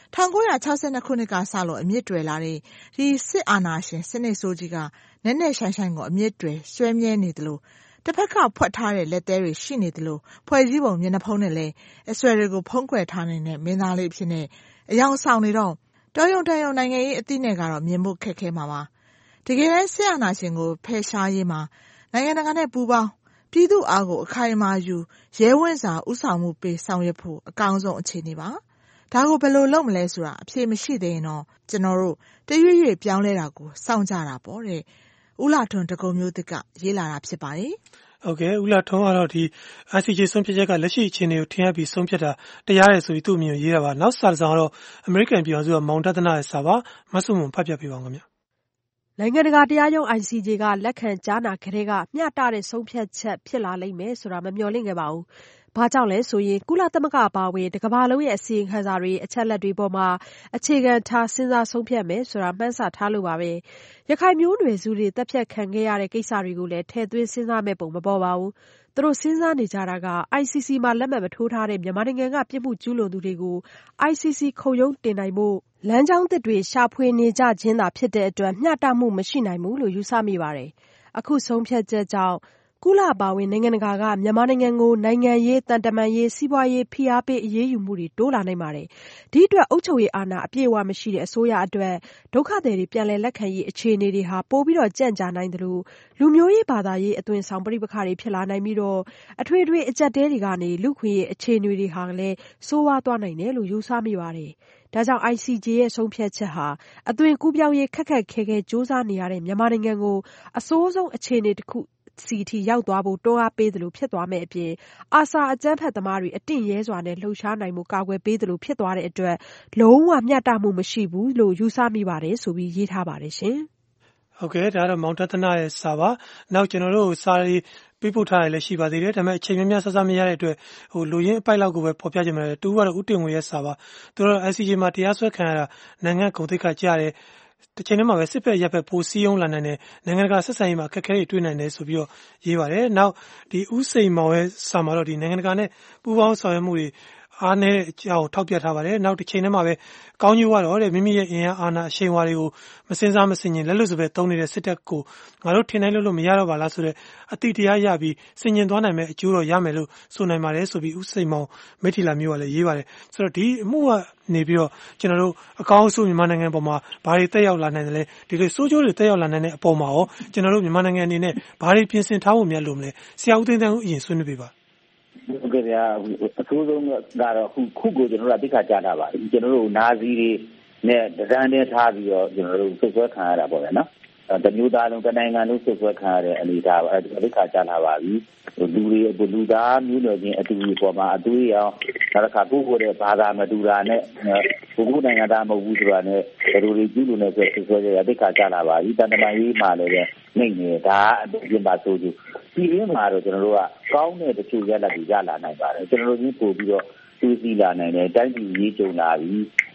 1962ခုနှစ်ကစလို့အမြင့်တွယ်လာတဲ့ဒီစစ်အာဏာရှင်စနစ်ဆိုးကြီးကနက်နက်ရှိုင်းရှိုင်းကိုအမြင့်တွယ်ဆွဲမြဲနေတယ်လို့တစ်ဖက်ကဖွက်ထားတဲ့လက်သေးတွေရှိနေတယ်လို့ဖွဲ့စည်းပုံမျက်နှာဖုံးနဲ့လဲအဆွဲတွေကိုဖုံးကွယ်ထားနေတဲ့မင်းသားလေးဖြစ်နေအယောင်ဆောင်နေတော့တော်ရုံတန်ရုံနိုင်ငံရေးအသည့်နဲ့ကတော့မြင်ဖို့ခက်ခဲမှာပါတကယ်တမ်းစစ်အာဏာရှင်ကိုဖယ်ရှားရေးမှာနိုင်ငံတကာနဲ့ပူးပေါင်းပြည်သူအားကိုအခိုင်အမာယူရဲဝံ့စာဥဆောင်မှုပေးဆောင်ရွက်ဖို့အကောင်းဆုံးအခြေအနေပါဒါကိုဘယ်လိုလုပ်မလဲဆိုတာအဖြေမရှိသေးရင်တော့ကျွန်တော်တို့တရွေ့ရွေ့ပြောင်းလဲတာကိုစောင့်ကြတာပေါ့တဲ့ဦးလှထွန်းဒဂုံမျိုးသစ်ကရေးလာတာဖြစ်ပါတယ်ဟုတ်ကဲ့ဦးလှထွန်းကတော့ဒီ ICJ ဆုံးဖြတ်ချက်ကလက်ရှိအခြေအနေကိုထင်ဟပ်ပြီးဆုံးဖြတ်တာတရားတယ်ဆိုပြီးသူ့အမြင်ကိုရေးတာပါနောက်စာတစ်စောင်ကတော့အမေရိကန်ပြည်ထောင်စုကမောင်တသနာရဲ့စာပါမဆုမွန်ဖတ်ပြပေးပါဦးခင်ဗျာနိုင်ငံတကာတရားရုံး ICJ ကလက်ခံကြားနာခဲ့တဲ့ကမျှတတဲ့ဆုံးဖြတ်ချက်ဖြစ်လာလိမ့်မယ်ဆိုတာမမျှော်လင့်ခဲ့ပါဘူး။ဘာကြောင့်လဲဆိုရင်ကုလသမဂ္ဂအပါအဝင်တစ်ကမ္ဘာလုံးရဲ့အစီရင်ခံစာတွေအချက်လက်တွေပေါ်မှာအခြေခံထားစဉ်းစားဆုံးဖြတ်မယ်ဆိုတာမှန်းဆထားလို့ပါပဲ။ရခိုင်မျိုးနွယ်စုတွေတပ်ဖြတ်ခံခဲ့ရတဲ့ကိစ္စတွေကိုလည်းထည့်သွင်းစဉ်းစားမဲ့ပုံမပေါ်ပါဘူး။သူတို့စဉ်းစားနေကြတာက ICC မှာလက်မှတ်မထိုးထားတဲ့မြန်မာနိုင်ငံကပြစ်မှုကျူးလွန်သူတွေကို ICC ခုံရုံးတင်နိုင်ဖို့လမ်းကြောင်းသစ်တွေရှာဖွေနေကြခြင်းသာဖြစ်တဲ့အတွက်မျှတမှုမရှိနိုင်ဘူးလို့ယူဆမိပါတယ်။အခုဆုံးဖြတ်ချက်ကြောင့်ကုလအပါအဝင်နိုင်ငံတကာကမြန်မာနိုင်ငံကိုနိုင်ငံရေးသံတမန်ရေးစီးပွားရေးဖိအားပေးအရေးယူမှုတွေတိုးလာနိုင်ပါတယ်။ဒီအတွက်အုပ်ချုပ်ရေးအာဏာအပြည့်အဝမရှိတဲ့အစိုးရအတွက်ဒုက္ခသည်တွေပြန်လည်လက်ခံရေးအခြေအနေတွေဟာပိုပြီးကြန့်ကြာနိုင်တယ်လို့လူမျိုးရေးဘာသာရေးအသွင်ဆောင်ပဋိပက္ခတွေဖြစ်လာနိုင်ပြီးအထွေထွေအကျပ်တဲတွေကနေလူခွင့်ရေးအခြေအနေတွေဟာလည်းဆိုးဝါးသွားနိုင်တယ်လို့ယူဆမိပါတယ်။ဒါကြောင့် ICJ ရဲ့ဆုံးဖြတ်ချက်ဟာအသွင်ကူးပြောင်းရေးခက်ခက်ခဲခဲစ조사နေရတဲ့မြန်မာနိုင်ငံကိုအဆိုးဆုံးအခြေအနေတစ်ခုစီတီရောက်သွားဖို့တွန်းအားပေးသလိုဖြစ်သွားမယ့်အပြင်အာဆာအကြမ်းဖက်သမားတွေအတင့်ရဲစွာနဲ့လှုပ်ရှားနိုင်မှုကာကွယ်ပေးသလိုဖြစ်သွားတဲ့အတွက်လုံးဝမျှတမှုမရှိဘူးလို့ယူဆမိပါတယ်ဆိုပြီးရေးထားပါတယ်ရှင်ဟုတ်ကဲ့ဒါကတော့မောင်တသနာရဲ့စာပါနောက်ကျွန်တော်တို့စာရေးပေးပို့ထားရလည်းရှိပါသေးတယ်ဒါပေမဲ့အချိန်များများဆဆမရတဲ့အတွက်လူရင်းအပိုက်လောက်ကိုပဲဖော်ပြကြမှာလေတူကတော့ဥတင်ငွေရဲ့စာပါသူတို့ ICJ မှာတရားစွဲခံရတာနိုင်ငံဂုဏ်သိက္ခာကျတယ်တချိန်တည်းမှာပဲစစ်ဖက်ရပ်ဖက်ပိုစည်းရုံးလာနိုင်တယ်နိုင်ငံတကာဆက်ဆံရေးမှာအခက်အခဲတွေတွေ့နိုင်တယ်ဆိုပြီးတော့ရေးပါတယ်နောက်ဒီဥစိန်မောင်ရဲ့စာမှာတော့ဒီနိုင်ငံတကာနဲ့ပူးပေါင်းဆောင်ရွက်မှုတွေအားနည်းအကြောင်းထောက်ပြထားပါတယ်နောက်တစ်ချိန်တည်းမှာပဲကောင်းကျိုးကတော့တဲ့မိမိရဲ့အင်အားအာဏာအရှိန်အဝါတွေကိုမစင်စားမစင်ရင်လက်လွတ်စပယ်သုံးနေတဲ့စစ်တပ်ကိုငါတို့ထင်နိုင်လို့မရတော့ပါလားဆိုတဲ့အတိတရားရပြီးစင်ញင်သွားနိုင်မဲ့အကျိုးတော့ရမယ်လို့ဆိုနိုင်ပါတယ်ဆိုပြီးဥစိန်မောင်မိထီလာမျိုးကလည်းရေးပါတယ်ဆိုတော့ဒီအမှုကနေပြီးတော့ကျွန်တော်တို့အကောင်းအဆိုးမြန်မာနိုင်ငံပေါ်မှာဘာတွေတက်ရောက်လာနိုင်တယ်လဲဒီလိုစိုးကျိုးတွေတက်ရောက်လာနိုင်တဲ့အပေါ်မှာရောကျွန်တော်တို့မြန်မာနိုင်ငံအနေနဲ့ဘာတွေပြင်ဆင်ထားဖို့များလို့မလဲဆရာဦးသိန်းသန်းဦးအရင်ဆွေးနွေးပေးပါဟုတ်ကဲ့ဗျာအဆိုးဆုံးကတော့ခုကိုကျွန်တော်တို့အသိခါကြားတာပါကျွန်တော်တို့နာဇီတွေနဲ့ဒဇန်နဲ့ထားပြီးတော့ကျွန်တော်တို့ဆွဆွဲခံရတာပေါ့ဗျာနော်တမျိုးသားလုံးတနိုင်ငံလုံးဆွဆွဲခံရတဲ့အနေဒါပါအသိခါကြားလာပါပြီလူတွေလူသားမျိုးနွယ်ချင်းအတူပေါ်မှာအသွေးရောနောက်တစ်ခါကိုတဲ့ဘာသာမတူတာနဲ့ဘုရားနိုင်ငံသားမဟုတ်ဘူးဆိုတာနဲ့ဘယ်လိုတွေကျူးလွန်နေဆိုဆွဆွဲရအသိခါကြားလာပါပြီတန်တမာရေးမှာလည်းနှိမ့်နေတာအပြင်ပါဆိုသူဒီရင်းမှာတော့ကျွန်တော်တို့ကကောင်းတဲ့တချို့ရလဒ်တွေရလာနိုင်ပါတယ်ကျွန်တော်တို့ကြီးပို့ပြီးတော့သူးစီလာနိုင်တယ်တိုင်းပြည်ရေးကြုံလာပြီ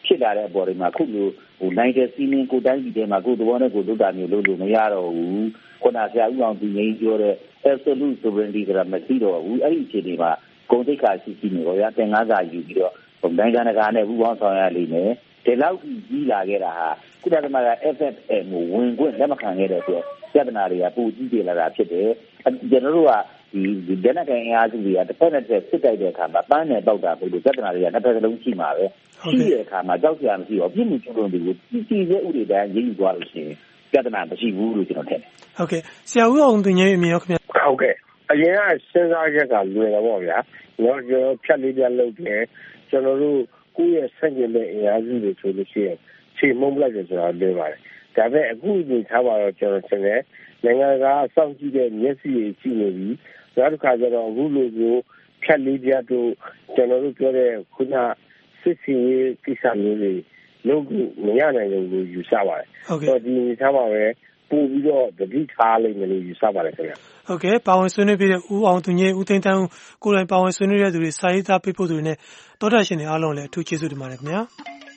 ဖြစ်လာတဲ့အပေါ်တွေမှာခုလိုနိုင်တဲ့စီးမင်းကိုတိုင်းပြည်ထဲမှာကိုယ်တော်နဲ့ကိုယ်တို့တာမျိုးလို့မရတော့ဘူးခုနဆရာဦးအောင်သူငင်းပြောတဲ့ absolute sovereignty ဆိုတာမရှိတော့ဘူးအဲ့ဒီအခြေအနေမှာဂုဏ်သိက္ခာရှိနေတော့ရသင်္ကန်းစာယူပြီးတော့နိုင်ငံတကာနဲ့ပူးပေါင်းဆောင်ရွက်လိမ့်မယ်ဒီလောက်ကြီးလာခဲ့တာဟာကုလသမဂ္ဂ FFM ကိုဝင်ခွင့်လက်မခံခဲ့တဲ့အတွက်ပြဿနာတွေကပိုကြီးကျယ်လာတာဖြစ်တယ်ကျွန်တော်တို့ကဒီဒဏ္ဍာကန်အားစုတွေကတစ်ဖက်နဲ့တစ်ဖက်စစ်တိုက်တဲ့အခါမှာပန်းနဲ့ပေါက်တာပို့လို့ပြဿနာတွေကနှစ်ဖက်စလုံးရှိမှာပဲရှိတဲ့အခါမှာကြောက်စရာမရှိတော့ပြစ်မှုကျူးလွန်သူကိုပြည်စည်းဥပဒေတိုင်းရည်ယူသွားလို့ရှိရင်ပြဿနာမရှိဘူးလို့ကျွန်တော်ထင်တယ်ဟုတ်ကဲ့ဆရာဦးအောင်သူငယ်အမြင်ရောခင်ဗျဟုတ်ကဲ့အရင်ကစဉ်းစားချက်ကလွယ်တော့ဗောဗျာကျွန်တော်ဖြတ်လေးပြလုပ်တယ်ကျွန်တော်တို့ကိုယ့်ရဲ့ဆန့်ကျင်တဲ့အင်အားစုတွေဆိုလို့ရှိရင်ချိန်မုံလိုက်တယ်ဆိုတာလွယ်ပါတယ်ဒါပေမဲ့အခုဒီထားပါတော့ကျွန်တော်ထင်တယ်နိုင်ငံကစောင့်ကြည့်တဲ့မျက်စိတွေရှိနေပြီနောက်တစ်ခါကျတော့အခုလိုမျိုးဖြတ်လေးပြတို့ကျွန်တော်တို့ပြောတဲ့ခုနစစ်စီကိစ္စမျိုးတွေလုပ်မရနိုင်ဘူးလို့ယူဆပါတယ်ဟုတ်ကဲ့ဒီထားပါပဲပို့ပြီးတော့တတိထားလိမ့်မယ်လို့ယူဆပါတယ်ခင်ဗျဟုတ်ကဲ့ပါဝင်ဆွေးနွေးပြီးတဲ့ဦးအောင်သူငယ်ဦးသိန်းတန်းကိုယ်တိုင်ပါဝင်ဆွေးနွေးတဲ့သူတွေစာရေးသားပေးဖို့သူတွေနဲ့တောတာရှင်တွေအားလုံးလည်းအထူးကျေးဇူးတင်ပါတယ်ခင်ဗျာ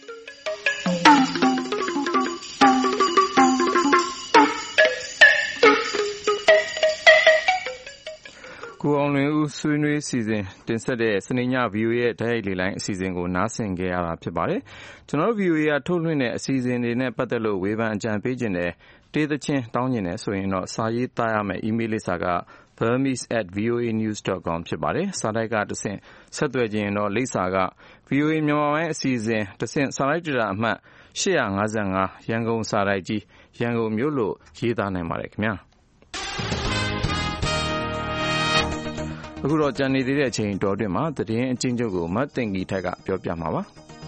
ကိုအောင်လွင်ဦးဆွေးနွေးစီစဉ်တင်ဆက်တဲ့စနေည VOA ရဲ့ဓာတ်ရိုက်လေလိုင်းအစီအစဉ်ကိုနားဆင်ကြရတာဖြစ်ပါတယ်ကျွန်တော်တို့ VOA ကထုတ်လွှင့်တဲ့အစီအစဉ်တွေနဲ့ပတ်သက်လို့ဝေဖန်အကြံပေးခြင်းနဲ့တေးသချင်းတောင်းခြင်းနဲ့ဆိုရင်တော့စာရေးသားရမယ့် email လိပ်စာက burmese@voanews.com ဖြစ်ပါတယ်စာတိုက်ကတစ်ဆင့်ဆက်သွယ်ခြင်းတော့လိပ်စာက VOA မြန်မာပိုင်းအစီအစဉ်တစ်ဆင့်စာလိုက်ကြတာအမှတ်855ရန်ကုန်စာတိုက်ကြီးရန်ကုန်မြို့လို့ရေးသားနိုင်ပါတယ်ခင်ဗျာအခုတော့ကြံနေသေးတဲ့အချိန်တော်တွင်မှာသတင်းအချင်းချုပ်ကိုမတ်တင်ကြီးထိုက်ကပြောပြမှာပါ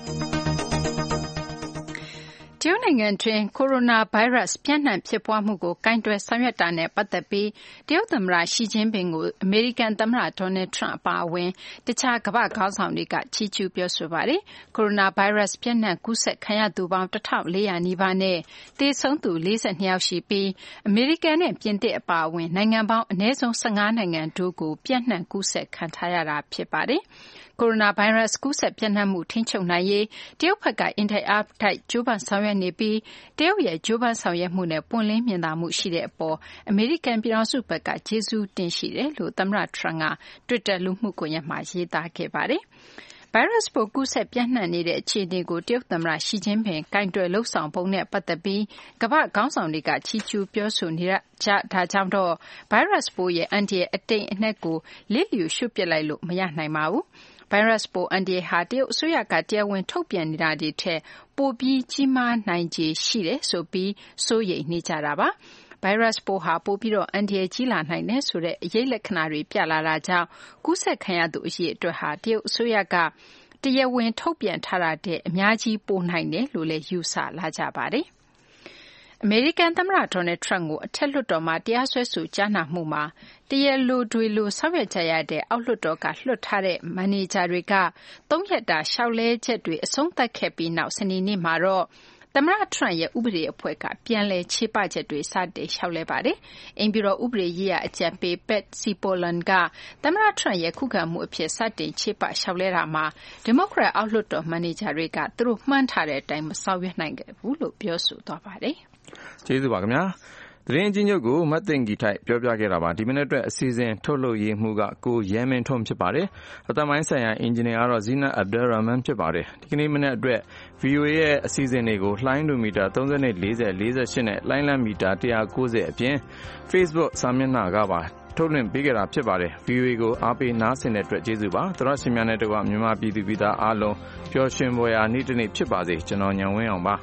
တရုတ်နိုင်ငံတွင်ကိုရိုနာဗိုင်းရပ်စ်ပြန့်နှံ့ဖြစ်ပွားမှုကိုကိုင်တွယ်ဆောင်ရွက်တာနဲ့ပတ်သက်ပြီးတရုတ်သမ္မတရှီကျင်းပင်ကိုအမေရိကန်သမ္မတဒေါ်နယ်ထရန့်အပါအဝင်တခြားကမ္ဘာ့ခေါင်းဆောင်တွေကချီးကျူးပြောဆိုပါတယ်။ကိုရိုနာဗိုင်းရပ်စ်ပြန့်နှံ့ကူးစက်ခံရသူပေါင်း1400နီးပါးနဲ့သေဆုံးသူ42ယောက်ရှိပြီးအမေရိကန်နဲ့ပြင်သစ်အပါအဝင်နိုင်ငံပေါင်းအနည်းဆုံး15နိုင်ငံတို့ကိုပြန့်နှံ့ကူးစက်ခံထားရတာဖြစ်ပါတယ်။ကိုရိုနာဗိုင်းရပ်စ်ကူးစက်ပြန့်နှံ့မှုထိန်းချုပ်နိုင်ရေးတရုတ်ဘက်ကအင်တိုက်အားတိုက်ကြိုးပမ်းဆောင်ရွက်နေပြီးတရုတ်ရဲ့ကြိုးပမ်းဆောင်ရွက်မှုနဲ့ပွင့်လင်းမြင်သာမှုရှိတဲ့အပေါ်အမေရိကန်ပြည်ထောင်စုဘက်ကကျေးဇူးတင်ရှိတယ်လို့သမ္မတထရန့်က Twitter လူမှုကွန်ရက်မှာရေးသားခဲ့ပါတယ်။ဗိုင်းရပ်စ်ပိုးကူးစက်ပြန့်နှံ့နေတဲ့အခြေအနေကိုတရုတ်သမ္မတရှီကျင်းပင်ကိုင်တွယ်လှုပ်ဆောင်ပုံနဲ့ပတ်သက်ပြီးကမ္ဘာ့ခေါင်းဆောင်တွေကချီးကျူးပြောဆိုနေတာဒါကြောင့်တော့ဗိုင်းရပ်စ်ပိုးရဲ့အန္တရာယ်အတိမ်အနက်ကိုလစ်လျူရှုပစ်လိုက်လို့မရနိုင်ပါဘူး။ဗိုင်းရပ်စ်ပိုးအန္တရာယ်ဟာတရုတ်အစိုးရကတရားဝင်ထုတ်ပြန်နေတာတွေထက်ပိုပြီးကြီးမားနိုင်ခြေရှိတယ်ဆိုပြီးစိုးရိမ်နေကြတာပါ။ဗိုင်းရပ်စ်ပိုးဟာပိုပြီးအန္တရာယ်ကြီးလာနိုင်တယ်ဆိုတဲ့အရိပ်လက္ခဏာတွေပြလာတာကြောင့်ကူးစက်ခံရသူအရေအတွက်ဟာတရုတ်အစိုးရကတရားဝင်ထုတ်ပြန်ထားတာတဲ့အများကြီးပိုနိုင်တယ်လို့လည်းယူဆလာကြပါတယ်။အမေရိကန်သမ္မတဒေါ်နယ်ထရန့်ကိုအထက်လွှတ်တော်မှာတရားစွဲဆိုကြားနာမှုမှာတရားလိုတွေလိုဆောင်ရွက်ကြရတဲ့အောက်လွှတ်တော်ကလွှတ်ထားတဲ့မန်နေဂျာတွေက3ရက်တာလျှောက်လဲချက်တွေအဆုံးသတ်ခဲ့ပြီးနောက်စနေနေ့မှာတော့သမ္မတထရန့်ရဲ့ဥပဒေအဖွဲ့ကပြန်လည်ချေပချက်တွေစတင်လျှောက်လဲပါတယ်။အိမ်ဖြူတော်ဥပဒေရေးရာအကြံပေး Pat Cipollone ကသမ္မတထရန့်ရဲ့ခုခံမှုအဖြစ်စတင်ချေပလျှောက်လဲတာမှာဒီမိုကရက်အောက်လွှတ်တော်မန်နေဂျာတွေကသူတို့မှန်းထားတဲ့အတိုင်းမဆောင်ရွက်နိုင်ခဲ့ဘူးလို့ပြောဆိုသွားပါတယ်။ကျေးဇူးပါခင်ဗျာ။သတင်းချင်းချုပ်ကိုမတ်တင်ကြီးထိုက်ပြောပြခဲ့တာပါဒီမိနစ်အတွက်အစီအစဉ်ထုတ်လုပ်ရေးမှုကကိုရဲမင်းထွန်းဖြစ်ပါတယ်အသံပိုင်းဆိုင်ရာအင်ဂျင်နီယာကတော့ဇီနတ်အဗ်ဒယ်ရာမန်ဖြစ်ပါတယ်ဒီကနေ့မနေ့အတွက် VOA ရဲ့အစီအစဉ်တွေကိုလှိုင်းဒူမီတာ30နဲ့40 48နဲ့လှိုင်းလမ်းမီတာ190အပြင် Facebook စာမျက်နှာကပါထုတ်လွှင့်ပေးကြတာဖြစ်ပါတယ် VOA ကိုအားပေးနားဆင်တဲ့အတွက်ကျေးဇူးပါသရရှင်များနဲ့တကွမြန်မာပြည်သူပြည်သားအားလုံးပျော်ရွှင်ပွဲရာနေ့တစ်နေ့ဖြစ်ပါစေကျွန်တော်ညံဝင်းအောင်ပါ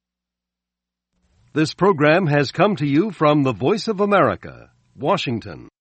This program has come to you from the Voice of America, Washington.